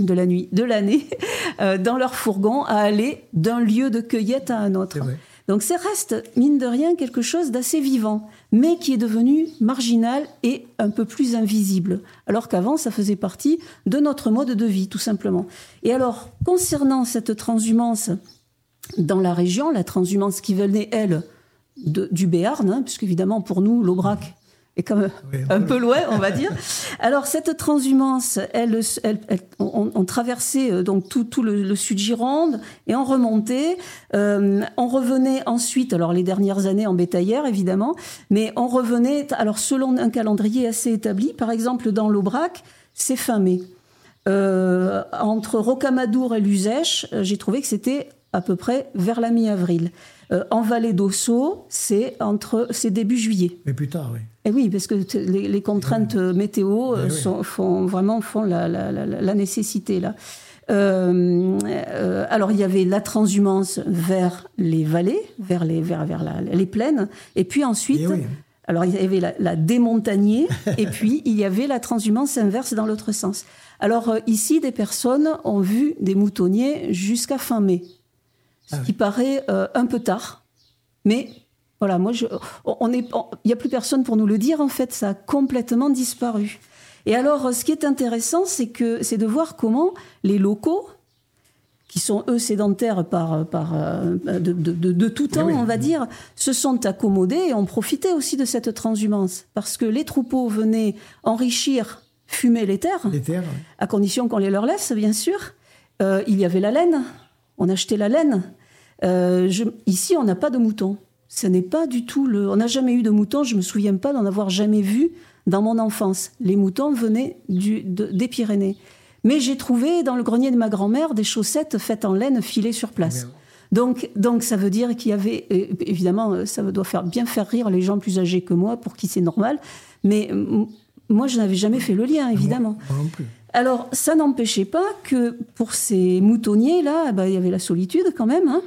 dans leur fourgon à aller d'un lieu de cueillette à un autre. Donc ça reste, mine de rien, quelque chose d'assez vivant, mais qui est devenu marginal et un peu plus invisible, alors qu'avant, ça faisait partie de notre mode de vie, tout simplement. Et alors, concernant cette transhumance dans la région, la transhumance qui venait, elle, du Béarn, puisqu'évidemment, pour nous, l'Aubrac est quand même un peu loin, on va dire. Alors, cette transhumance, on traversait donc tout le sud Gironde et on remontait. On revenait ensuite, alors les dernières années en bétaillère, évidemment, mais on revenait, alors selon un calendrier assez établi, par exemple, dans l'Aubrac, c'est fin mai. Entre Rocamadour et Luzèche, j'ai trouvé que c'était à peu près vers la mi-avril. En vallée d'Ossau, c'est début juillet. Mais plus tard, oui. Et oui, parce que les contraintes météo font la nécessité, là. Alors, il y avait la transhumance vers les vallées, vers les plaines, et puis ensuite... Alors, il y avait la démontagnée, et puis il y avait la transhumance inverse dans l'autre sens. Alors, ici, des personnes ont vu des moutonniers jusqu'à fin mai. Ce qui paraît un peu tard. Mais voilà, il n'y a plus personne pour nous le dire, en fait, ça a complètement disparu. Et alors, ce qui est intéressant, c'est de voir comment les locaux, qui sont eux sédentaires de tout temps, on va dire, se sont accommodés et ont profité aussi de cette transhumance. Parce que les troupeaux venaient enrichir, fumer les terres, à condition qu'on les leur laisse, bien sûr. Il y avait la laine, on achetait la laine. Ici, on n'a pas de moutons. Ce n'est pas du tout on n'a jamais eu de moutons, je ne me souviens pas d'en avoir jamais vu dans mon enfance. Les moutons venaient des Pyrénées. Mais j'ai trouvé dans le grenier de ma grand-mère des chaussettes faites en laine filées sur place. Donc ça veut dire qu'il y avait... Évidemment, ça doit bien faire rire les gens plus âgés que moi, pour qui c'est normal. Mais moi, je n'avais jamais fait le lien, évidemment. Moi non plus. Alors, ça n'empêchait pas que pour ces moutonniers-là, il y avait la solitude quand même. Hein.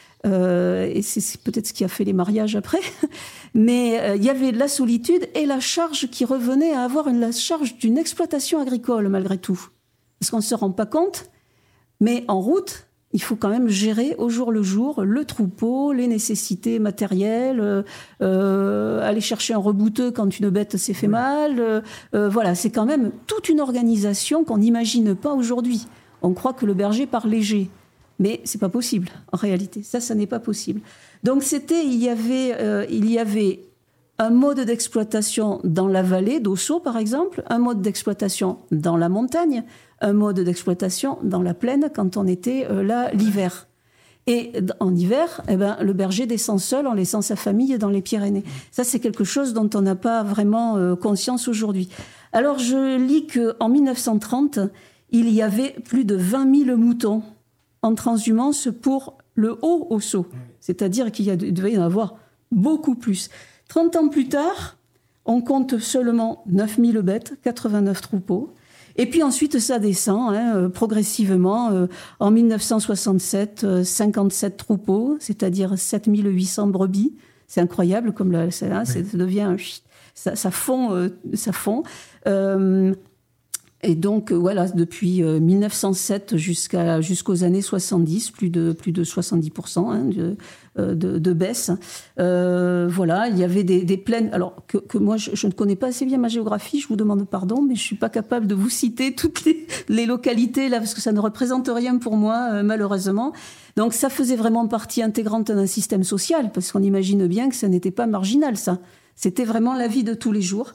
Et c'est peut-être ce qui a fait les mariages après. Mais il y avait la solitude et la charge qui revenait à avoir la charge d'une exploitation agricole, malgré tout. Parce qu'on ne se rend pas compte, mais en route, il faut quand même gérer au jour le jour le troupeau, les nécessités matérielles, aller chercher un rebouteux quand une bête s'est fait mal. Voilà, c'est quand même toute une organisation qu'on n'imagine pas aujourd'hui. On croit que le berger part léger, mais c'est pas possible en réalité. Ça n'est pas possible. Donc il y avait un mode d'exploitation dans la vallée d'Ossau, par exemple, un mode d'exploitation dans la montagne, un mode d'exploitation dans la plaine quand on était là l'hiver. Et en hiver, le berger descend seul en laissant sa famille dans les Pyrénées. Ça, c'est quelque chose dont on n'a pas vraiment conscience aujourd'hui. Alors, je lis qu'en 1930, il y avait plus de 20 000 moutons en transhumance pour le Haut-Ossau. C'est-à-dire qu'il devait y en avoir beaucoup plus. 30 ans plus tard, on compte seulement 9 000 bêtes, 89 troupeaux. Et puis ensuite, ça descend progressivement. En 1967, 57 troupeaux, c'est-à-dire 7 800 brebis. C'est incroyable, comme ça devient... Ça fond. Et donc, voilà, depuis 1907 jusqu'aux années 70, plus de 70% de baisse. Voilà, il y avait des plaines. Alors, que moi, je ne connais pas assez bien ma géographie, je vous demande pardon, mais je ne suis pas capable de vous citer toutes les localités, là, parce que ça ne représente rien pour moi, malheureusement. Donc, ça faisait vraiment partie intégrante d'un système social, parce qu'on imagine bien que ça n'était pas marginal, ça. C'était vraiment la vie de tous les jours.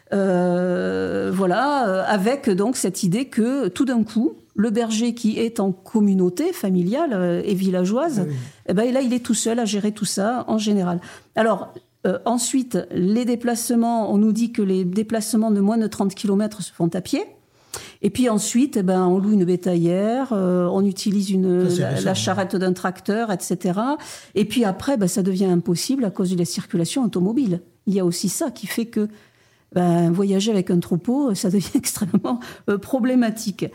Avec donc cette idée que tout d'un coup, le berger qui est en communauté familiale et villageoise, là, il est tout seul à gérer tout ça en général. Alors, ensuite, les déplacements, on nous dit que les déplacements de moins de 30 km se font à pied. Et puis ensuite, on loue une bétaillère, on utilise la charrette d'un tracteur, etc. Et puis après, ça devient impossible à cause de la circulation automobile. Il y a aussi ça qui fait que voyager avec un troupeau, ça devient extrêmement problématique.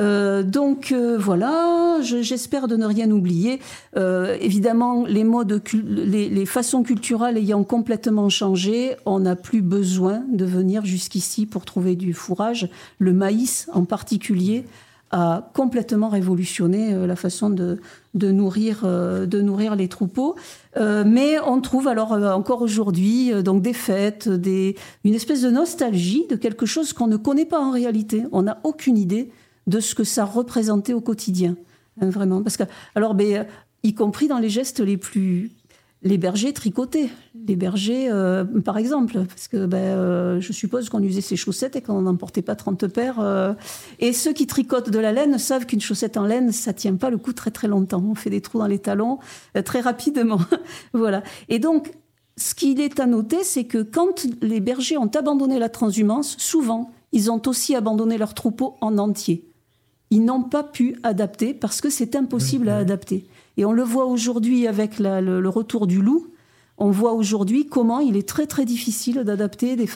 Voilà, j'espère de ne rien oublier. Évidemment, les façons culturelles ayant complètement changé, on n'a plus besoin de venir jusqu'ici pour trouver du fourrage. Le maïs, en particulier, a complètement révolutionné la façon de nourrir les troupeaux. Mais on trouve alors encore aujourd'hui donc des fêtes, une espèce de nostalgie de quelque chose qu'on ne connaît pas en réalité. On n'a aucune idée de ce que ça représentait au quotidien, vraiment. Parce que y compris dans les gestes les bergers tricotaient, les bergers, par exemple, parce que je suppose qu'on usait ses chaussettes et qu'on n'en portait pas 30 paires. Et ceux qui tricotent de la laine savent qu'une chaussette en laine, ça tient pas le coup très très longtemps. On fait des trous dans les talons très rapidement. Voilà. Et donc, ce qu'il est à noter, c'est que quand les bergers ont abandonné la transhumance, souvent, ils ont aussi abandonné leur troupeau en entier. ils n'ont pas pu adapter parce que c'est impossible à adapter. Et on le voit aujourd'hui avec le retour du loup. On voit aujourd'hui comment il est très très difficile d'adapter des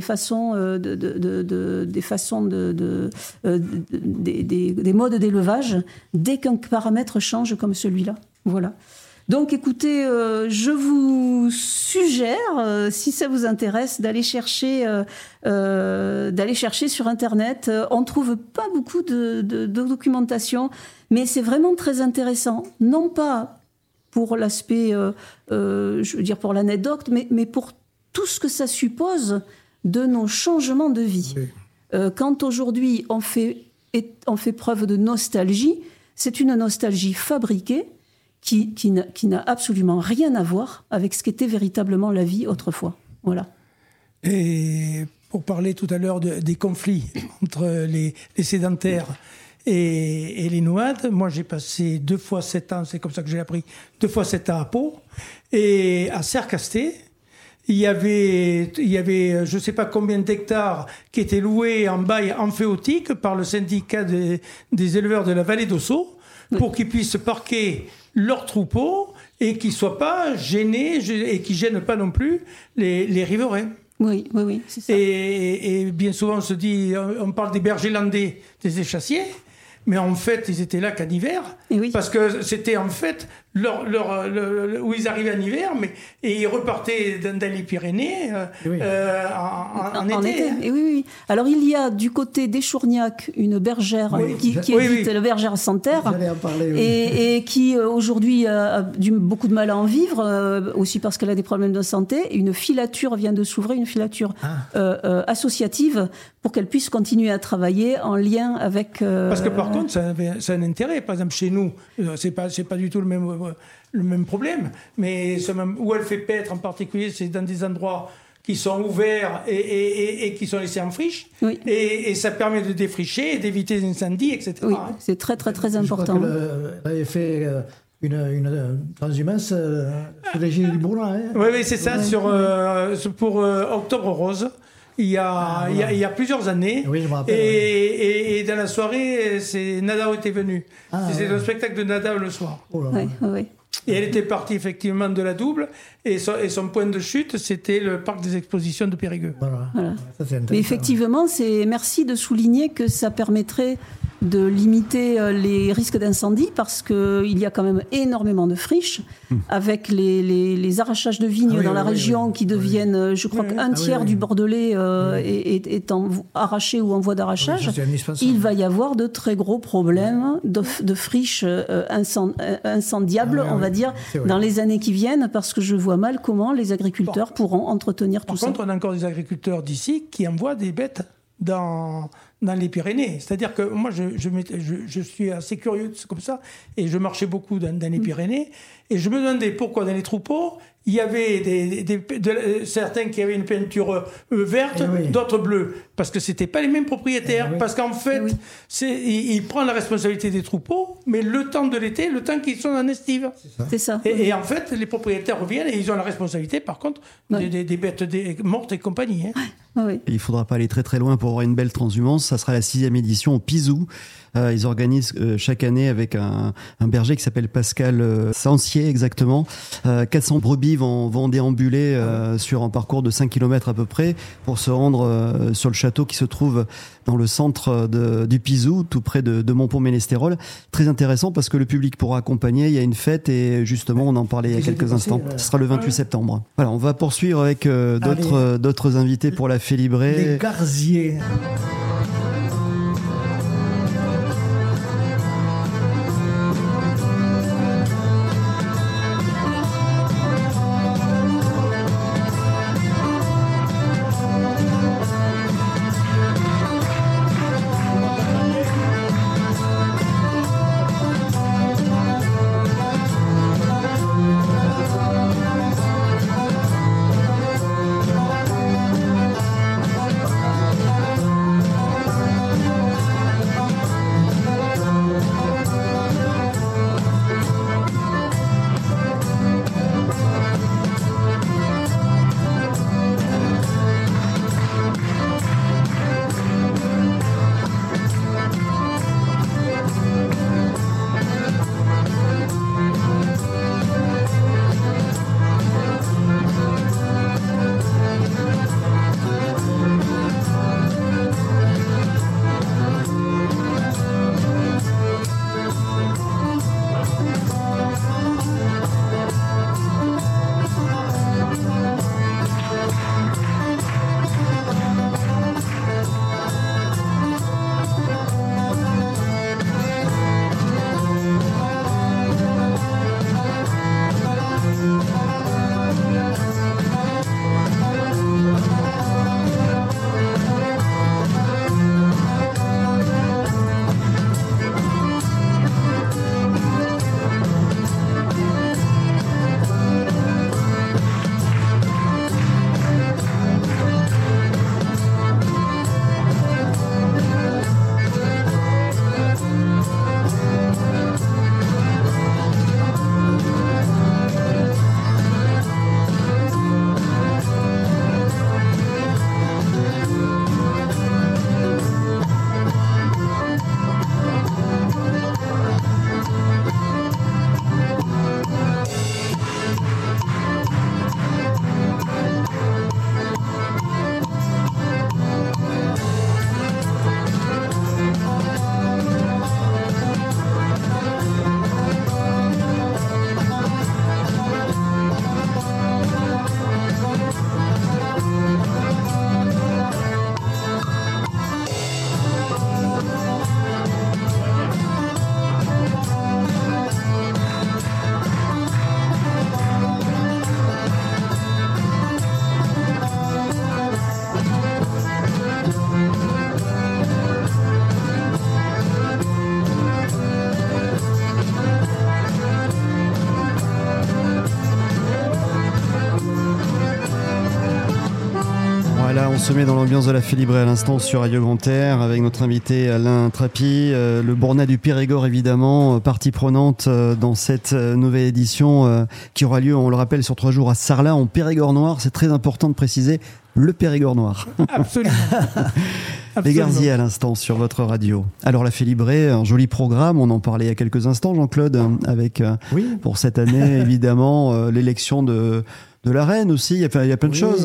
modes d'élevage dès qu'un paramètre change comme celui-là. Voilà. Donc écoutez, je vous suggère, si ça vous intéresse, d'aller chercher sur Internet. On ne trouve pas beaucoup de documentation, mais c'est vraiment très intéressant. Non pas pour l'aspect, je veux dire pour l'anecdote, mais pour tout ce que ça suppose de nos changements de vie. Oui. Quand aujourd'hui on fait preuve de nostalgie, c'est une nostalgie fabriquée, qui n'a absolument rien à voir avec ce qu'était véritablement la vie autrefois. Voilà. Et pour parler tout à l'heure des conflits entre les sédentaires et les nomades, moi j'ai passé 2 fois 7 ans, c'est comme ça que j'ai appris, 2 fois 7 ans à Pau, et à Sercasté, il y avait je ne sais pas combien d'hectares qui étaient loués en bail emphéotique par le syndicat des éleveurs de la vallée d'Ossau, pour qu'ils puissent parquer leurs troupeaux et qu'ils ne soient pas gênés et qu'ils ne gênent pas non plus les riverains. Oui, c'est ça. Et bien souvent, on parle des bergers landais, des échassiers, mais en fait, ils étaient là qu'en hiver, parce que c'était en fait où ils arrivaient en hiver, et ils repartaient dans les Pyrénées en été. Et oui. Alors il y a du côté des Chourgnac une bergère qui est dite la bergère Santerre, et qui aujourd'hui a beaucoup de mal à en vivre, aussi parce qu'elle a des problèmes de santé. Une filature vient de s'ouvrir, une filature associative, pour qu'elle puisse continuer à travailler en lien avec... Parce que par contre, ça a un intérêt. Par exemple, chez nous, c'est pas du tout le même problème, mais où elle fait paître en particulier, c'est dans des endroits qui sont ouverts et qui sont laissés en friche, et ça permet de défricher et d'éviter les incendies, etc. Oui, c'est très très très important. Elle avait fait une transhumance sur les Gilets du Bourlin. Oui, c'est ça, pour Octobre Rose. Il y a plusieurs années. Oui, je me rappelle. Et dans la soirée, Nadao était venu. C'était un spectacle de Nadao le soir. Oui. Et elle était partie effectivement de la Double. Et son point de chute, c'était le parc des expositions de Périgueux. Voilà. Mais effectivement, merci de souligner que ça permettrait de limiter les risques d'incendie, parce qu'il y a quand même énormément de friches, avec les arrachages de vignes dans la région qui deviennent, je crois qu'un tiers du Bordelais est arraché ou en voie d'arrachage. Il va y avoir de très gros problèmes de friches incendiables, on va dire, dans les années qui viennent, parce que je vois mal comment les agriculteurs pourront entretenir tout ça. Par contre, on a encore des agriculteurs d'ici qui envoient des bêtes dans les Pyrénées. C'est-à-dire que moi, je suis assez curieux, c'est comme ça, et je marchais beaucoup dans les Pyrénées, et je me demandais pourquoi dans les troupeaux, il y avait certains qui avaient une peinture verte, d'autres bleues, parce que c'était pas les mêmes propriétaires, parce qu'en fait, il prend la responsabilité des troupeaux, mais le temps de l'été, le temps qu'ils sont en estive. C'est ça. Et en fait, les propriétaires reviennent et ils ont la responsabilité, par contre, des bêtes mortes et compagnie. Il ne faudra pas aller très très loin pour avoir une belle transhumance. Ça sera la 6e édition au Pizou. Ils organisent chaque année avec un berger qui s'appelle Pascal Sancier, exactement. 400 brebis vont déambuler sur un parcours de 5 km à peu près pour se rendre sur le château qui se trouve dans le centre du Pizou, tout près de Montpont-Ménestérol. Très intéressant parce que le public pourra accompagner. Il y a une fête et justement, on en parlait il y a quelques instants. Ce sera le 28 septembre. Voilà, on va poursuivre avec d'autres invités pour la Félibrée. Les Garziers. On se met dans l'ambiance de la Félibrée à l'instant sur Radio Grand Air avec notre invité Alain Trapy, le Bornat du Périgord évidemment, partie prenante dans cette nouvelle édition qui aura lieu, on le rappelle, sur 3 jours à Sarlat en Périgord noir. C'est très important de préciser le Périgord noir. Absolument. Les Garziers à l'instant sur votre radio. Alors la Félibrée, un joli programme, on en parlait il y a quelques instants Jean-Claude, avec pour cette année évidemment l'élection de la reine aussi, il y a plein de choses.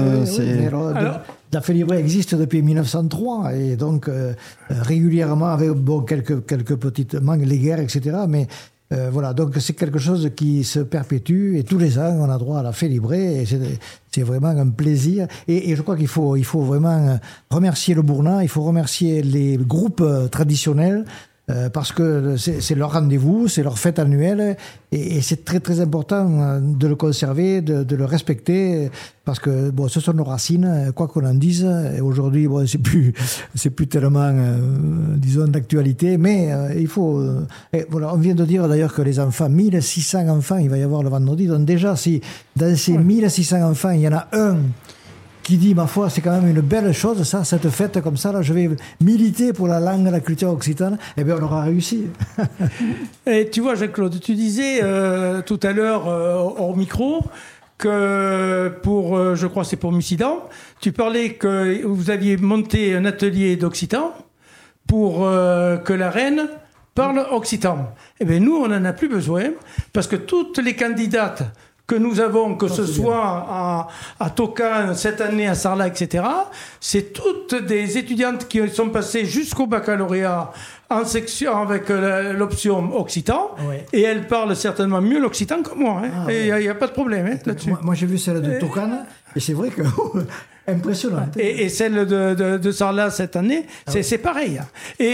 La Félibrée existe depuis 1903 et donc régulièrement avec quelques petites manques, les guerres, etc. Mais voilà, donc c'est quelque chose qui se perpétue et tous les ans on a droit à la Félibrée et c'est vraiment un plaisir. Et je crois qu'il faut vraiment remercier le Bournat, il faut remercier les groupes traditionnels. Parce que c'est leur rendez-vous, c'est leur fête annuelle et c'est très très important de le conserver, de le respecter parce que bon, ce sont nos racines, quoi qu'on en dise. Et aujourd'hui, bon, c'est plus tellement, disons, d'actualité, mais il faut. Voilà, on vient de dire d'ailleurs que les enfants, 1600 enfants, il va y avoir le vendredi. Donc déjà, si dans ces 1600 enfants, il y en a un qui dit, ma foi, c'est quand même une belle chose, ça, cette fête comme ça, là, je vais militer pour la langue et la culture occitane, eh bien, on aura réussi. Et tu vois, Jacques-Claude, tu disais tout à l'heure, hors micro, que pour, je crois que c'est pour Mussidan, tu parlais que vous aviez monté un atelier d'occitan pour que la reine parle occitan. Eh bien, nous, on n'en a plus besoin, parce que toutes les candidates que nous avons, que ce soit à Tocan, cette année à Sarlat, etc., c'est toutes des étudiantes qui sont passées jusqu'au baccalauréat en section avec l'option occitan, et elles parlent certainement mieux l'occitan que moi. Il n'y a pas de problème là-dessus. Moi, j'ai vu celle de Tocan, et c'est vrai que... Impressionnante. Et celle de Sarlat cette année, c'est pareil.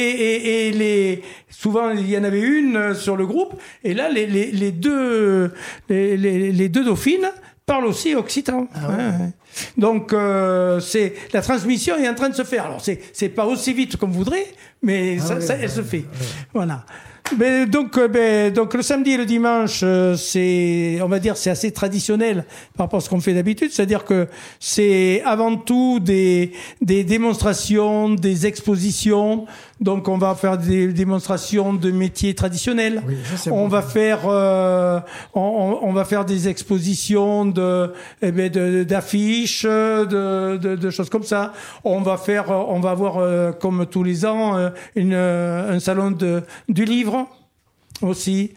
Et souvent, il y en avait une sur le groupe, et là, les deux dauphines parlent aussi occitan. Donc, la transmission est en train de se faire. Alors, c'est pas aussi vite qu'on voudrait, mais elle se fait. Voilà. Mais donc le samedi et le dimanche, on va dire, c'est assez traditionnel par rapport à ce qu'on fait d'habitude. C'est-à-dire que c'est avant tout des démonstrations, des expositions. Donc on va faire des démonstrations de métiers traditionnels. Oui, on va faire des expositions d'affiches, de choses comme ça. On va avoir comme tous les ans un salon du livre aussi.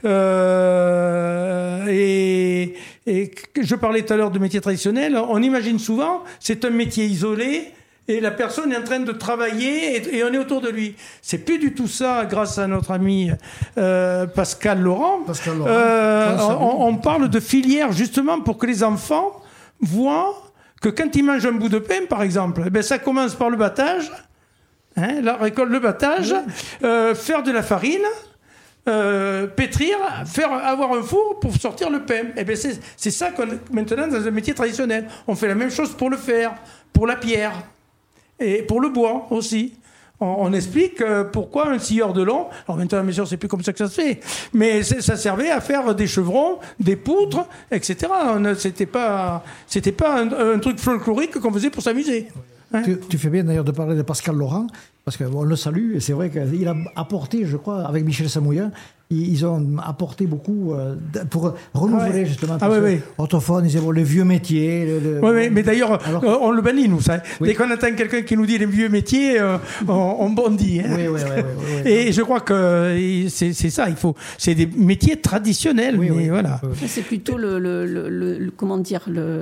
Et je parlais tout à l'heure de métiers traditionnels. On imagine souvent c'est un métier isolé. Et la personne est en train de travailler et on est autour de lui. C'est plus du tout ça, grâce à notre ami Pascal Laurent. On parle de filière justement pour que les enfants voient que quand ils mangent un bout de pain, par exemple, ça commence par le battage, la récolte, le battage, faire de la farine, pétrir, avoir un four pour sortir le pain. C'est ça qu'on maintenant dans un métier traditionnel. On fait la même chose pour le fer, pour la pierre. Et pour le bois aussi. On explique pourquoi un scieur de long, alors maintenant bien sûr c'est plus comme ça que ça se fait, mais ça servait à faire des chevrons, des poutres, etc. C'était pas un truc folklorique qu'on faisait pour s'amuser. Tu fais bien d'ailleurs de parler de Pascal Laurent, parce qu'on le salue, et c'est vrai qu'il a apporté, je crois, avec Michel Samouillan, ils ont apporté beaucoup pour renouveler justement autophone, ils disaient les vieux métiers. Mais d'ailleurs, on le bannit, nous. Ça. Dès qu'on entend quelqu'un qui nous dit les vieux métiers, on bondit. Et je crois que c'est ça, c'est des métiers traditionnels. Voilà. C'est plutôt comment dire,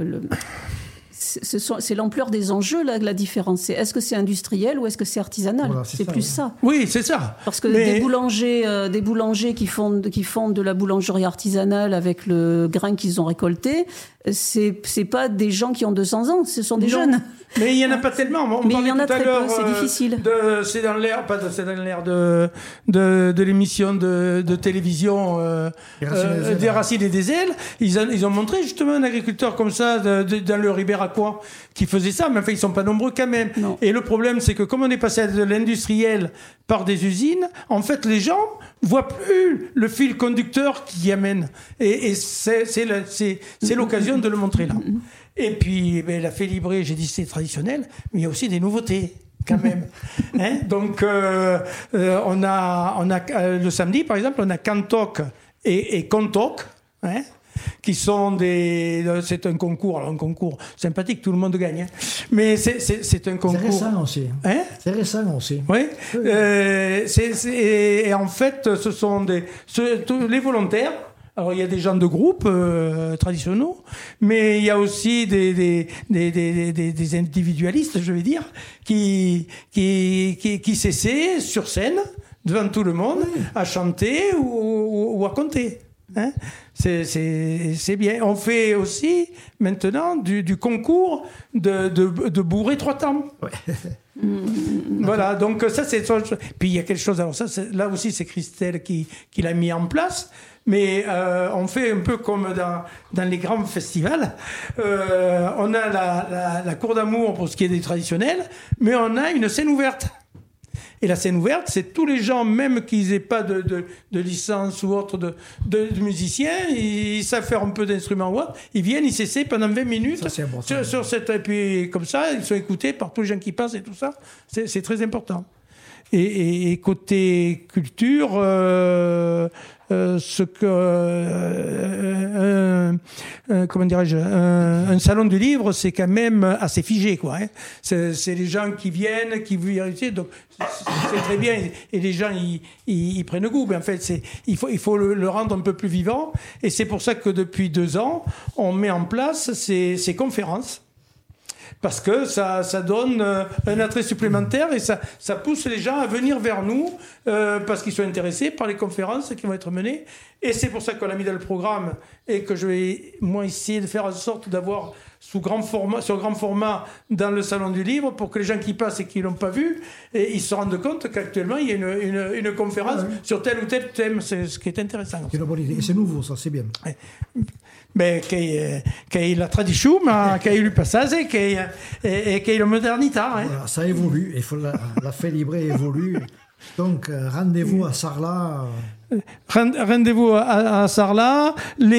c'est l'ampleur des enjeux, là, la différence. Est-ce que c'est industriel ou est-ce que c'est artisanal? C'est plus ça. Oui, c'est ça. Parce que des boulangers qui font de la boulangerie artisanale avec le grain qu'ils ont récolté, c'est pas des gens qui ont 200 ans, ce sont des jeunes. Mais il y en a pas tellement. Mais il y en a très peu, c'est difficile. C'est dans l'air de l'émission de télévision des Racines et des Ailes. Ils ont montré justement un agriculteur comme ça dans le Ribéracois qui faisait ça, mais enfin ils sont pas nombreux quand même. Non. Et le problème c'est que comme on est passé à de l'industriel par des usines, en fait les gens voient plus le fil conducteur qui y amène. Et c'est l'occasion de le montrer là. Et puis, la Félibrée, j'ai dit c'est traditionnel, mais il y a aussi des nouveautés, quand même. Donc, on a le samedi, par exemple, on a Cantoc et Contoc, qui sont c'est un concours sympathique, tout le monde gagne, mais c'est un concours. C'est récent aussi. C'est récent aussi. Oui. Et en fait, ce sont les volontaires. Alors, il y a des gens de groupe traditionnels, mais il y a aussi des individualistes, je vais dire, qui s'essaient sur scène, devant tout le monde, à chanter ou à conter. C'est bien. On fait aussi maintenant du concours de bourrer 3 temps. Voilà, donc ça c'est. Puis il y a quelque chose. Alors ça, là aussi, c'est Christelle qui l'a mis en place. Mais on fait un peu comme dans les grands festivals. On a la cour d'amour pour ce qui est des traditionnels, mais on a une scène ouverte. Et la scène ouverte, c'est tous les gens, même qu'ils n'aient pas de licence ou autre de musiciens, ils savent faire un peu d'instruments ou autre, ils viennent, ils s'essaient pendant 20 minutes sur cette... Et puis comme ça, ils sont écoutés par tous les gens qui passent et tout ça. C'est très important. Et côté culture, comment dirais-je, un salon du livre, c'est quand même assez figé, quoi. C'est les gens qui viennent, qui vérifient, donc c'est très bien. Et les gens, ils prennent goût. Mais en fait, il faut le rendre un peu plus vivant. Et c'est pour ça que depuis 2 ans, on met en place ces conférences. Parce que ça donne un attrait supplémentaire et ça pousse les gens à venir vers nous parce qu'ils sont intéressés par les conférences qui vont être menées. Et c'est pour ça qu'on l'a mis dans le programme et que je vais, moi, essayer de faire en sorte d'avoir sur grand format dans le Salon du Livre pour que les gens qui passent et qui ne l'ont pas vu, et ils se rendent compte qu'actuellement, il y a une conférence sur tel ou tel thème. C'est ce qui est intéressant. C'est une bonne idée. Et c'est nouveau, ça, c'est bien. Ouais. Mais che la tradition, ma che il passage et che la modernité. Voilà, ça évolue. La Félibrée évolue. Donc, rendez-vous à Sarlat. Rendez-vous à Sarlat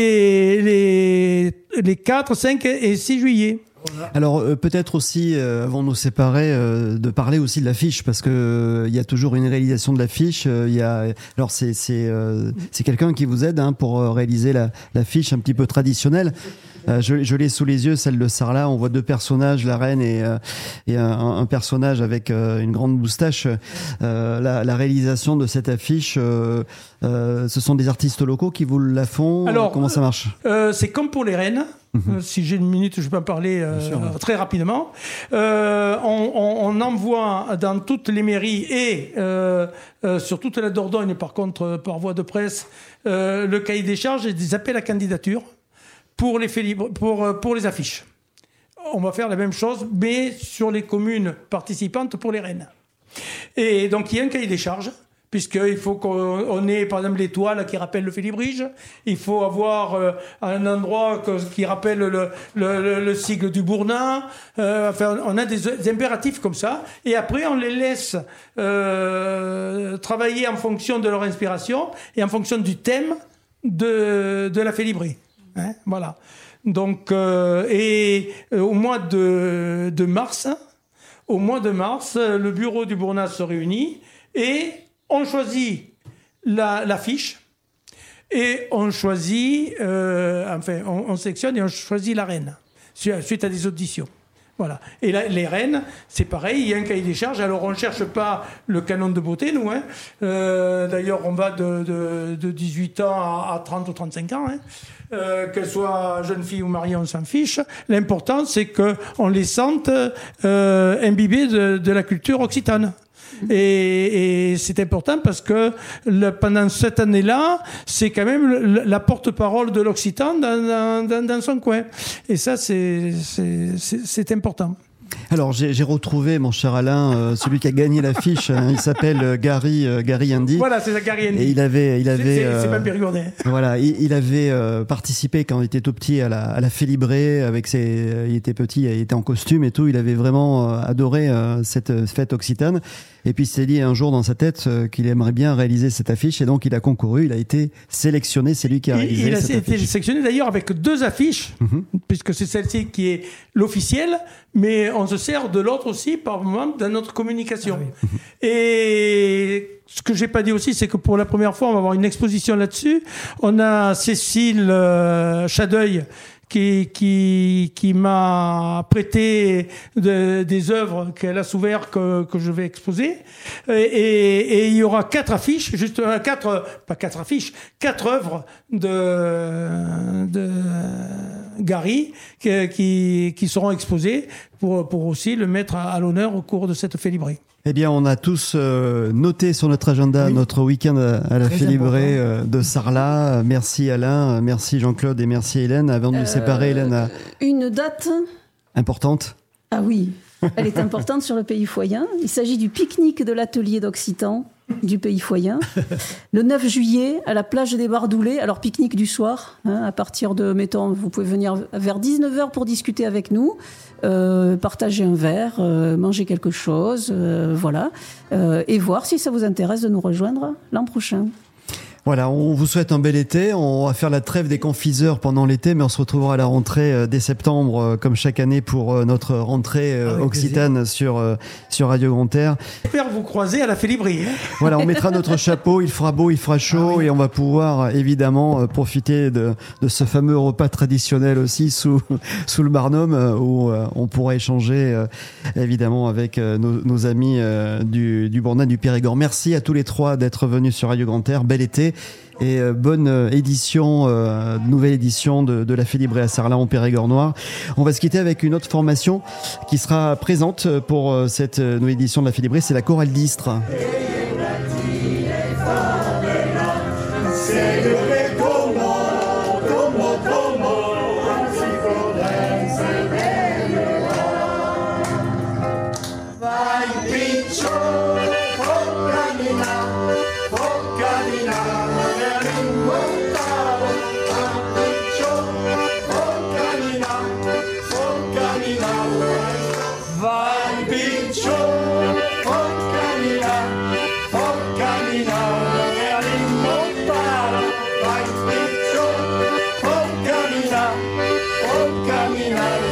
les 4, 5 et 6 juillet. Alors peut-être aussi, avant de nous séparer, de parler aussi de l'affiche, parce que il y a toujours une réalisation de l'affiche. Alors c'est quelqu'un qui vous aide pour réaliser l'affiche un petit peu traditionnelle. Je l'ai sous les yeux, celle de Sarlat. On voit 2 personnages, la reine et un personnage avec une grande moustache. La réalisation de cette affiche, ce sont des artistes locaux qui vous la font. Alors, comment ça marche ? C'est comme pour les reines. Si j'ai une minute, je peux en parler très rapidement. On envoie dans toutes les mairies et sur toute la Dordogne, par contre, par voie de presse, le cahier des charges et des appels à candidature pour les affiches. On va faire la même chose, mais sur les communes participantes pour les reines. Et donc, il y a un cahier des charges, puisqu'il faut qu'on ait, par exemple, l'étoile qui rappelle le félibrige. Il faut avoir un endroit qui rappelle le sigle du Bournin. Enfin, on a des impératifs comme ça. Et après, on les laisse travailler en fonction de leur inspiration et en fonction du thème de la félibrée. Voilà. Donc, au mois de mars, le bureau du Bournin se réunit et on choisit l'affiche et on choisit, on sélectionne et on choisit la reine suite à des auditions. Voilà. Et là, les reines, c'est pareil, il y a un cahier des charges. Alors, on ne cherche pas le canon de beauté, nous. D'ailleurs, on va de 18 ans à 30 ou 35 ans. Qu'elles soient jeunes filles ou mariées, on s'en fiche. L'important, c'est qu'on les sente imbibées de la culture occitane. Et c'est important parce que pendant cette année-là, c'est quand même la porte-parole de l'Occitan dans son coin. Et ça, c'est important. Alors j'ai retrouvé, mon cher Alain, celui qui a gagné l'affiche. Il s'appelle Gary Andy. Voilà, c'est ça, Gary Andy. Et il avait c'est pas périgourdin. Voilà, il avait participé quand il était tout petit à la Félibrée avec il était petit, il était en costume et tout. Il avait vraiment adoré cette fête occitane. Et puis il s'est dit un jour dans sa tête qu'il aimerait bien réaliser cette affiche et donc il a concouru, il a été sélectionné, c'est lui qui a réalisé cette affiche. Il a été sélectionné d'ailleurs avec 2 affiches, puisque c'est celle-ci qui est l'officielle, mais on se sert de l'autre aussi par moment dans notre communication. Ah oui. Et ce que j'ai pas dit aussi, c'est que pour la première fois, on va avoir une exposition là-dessus. On a Cécile Chadeuil qui m'a prêté des œuvres qu'elle a souffert que je vais exposer et il y aura 4 affiches, juste 4 œuvres de Gary qui seront exposées pour aussi le mettre à l'honneur au cours de cette Félibrée. Eh bien, on a tous noté sur notre agenda notre week-end à la Félibrée de Sarlat. Merci Alain, merci Jean-Claude et merci Hélène. Avant de nous séparer, Hélène a... Une date importante. Ah oui, elle est importante sur le pays foyen. Il s'agit du pique-nique de l'atelier d'Occitan du pays foyen. Le 9 juillet, à la plage des Bardoulets. Alors, pique-nique du soir, à partir de, mettons, vous pouvez venir vers 19h pour discuter avec nous. Partager un verre, manger quelque chose, voilà, et voir si ça vous intéresse de nous rejoindre l'an prochain. Voilà, on vous souhaite un bel été. On va faire la trêve des confiseurs pendant l'été, mais on se retrouvera à la rentrée dès septembre, comme chaque année, pour notre rentrée occitane sur Radio Grand Air. J'espère vous croiser à la Félibrée. Voilà, on mettra notre chapeau, il fera beau, il fera chaud, et on va pouvoir évidemment profiter de ce fameux repas traditionnel aussi sous le Barnum, où on pourra échanger évidemment avec nos amis du Bourdin, du Périgord. Merci à tous les 3 d'être venus sur Radio Grand Air. Bel été. Et bonne édition, nouvelle édition de la Félibrée à Sarlat en Périgord noir. On va se quitter avec une autre formation qui sera présente pour cette nouvelle édition de la Félibrée, c'est la chorale d'Istres. Caminar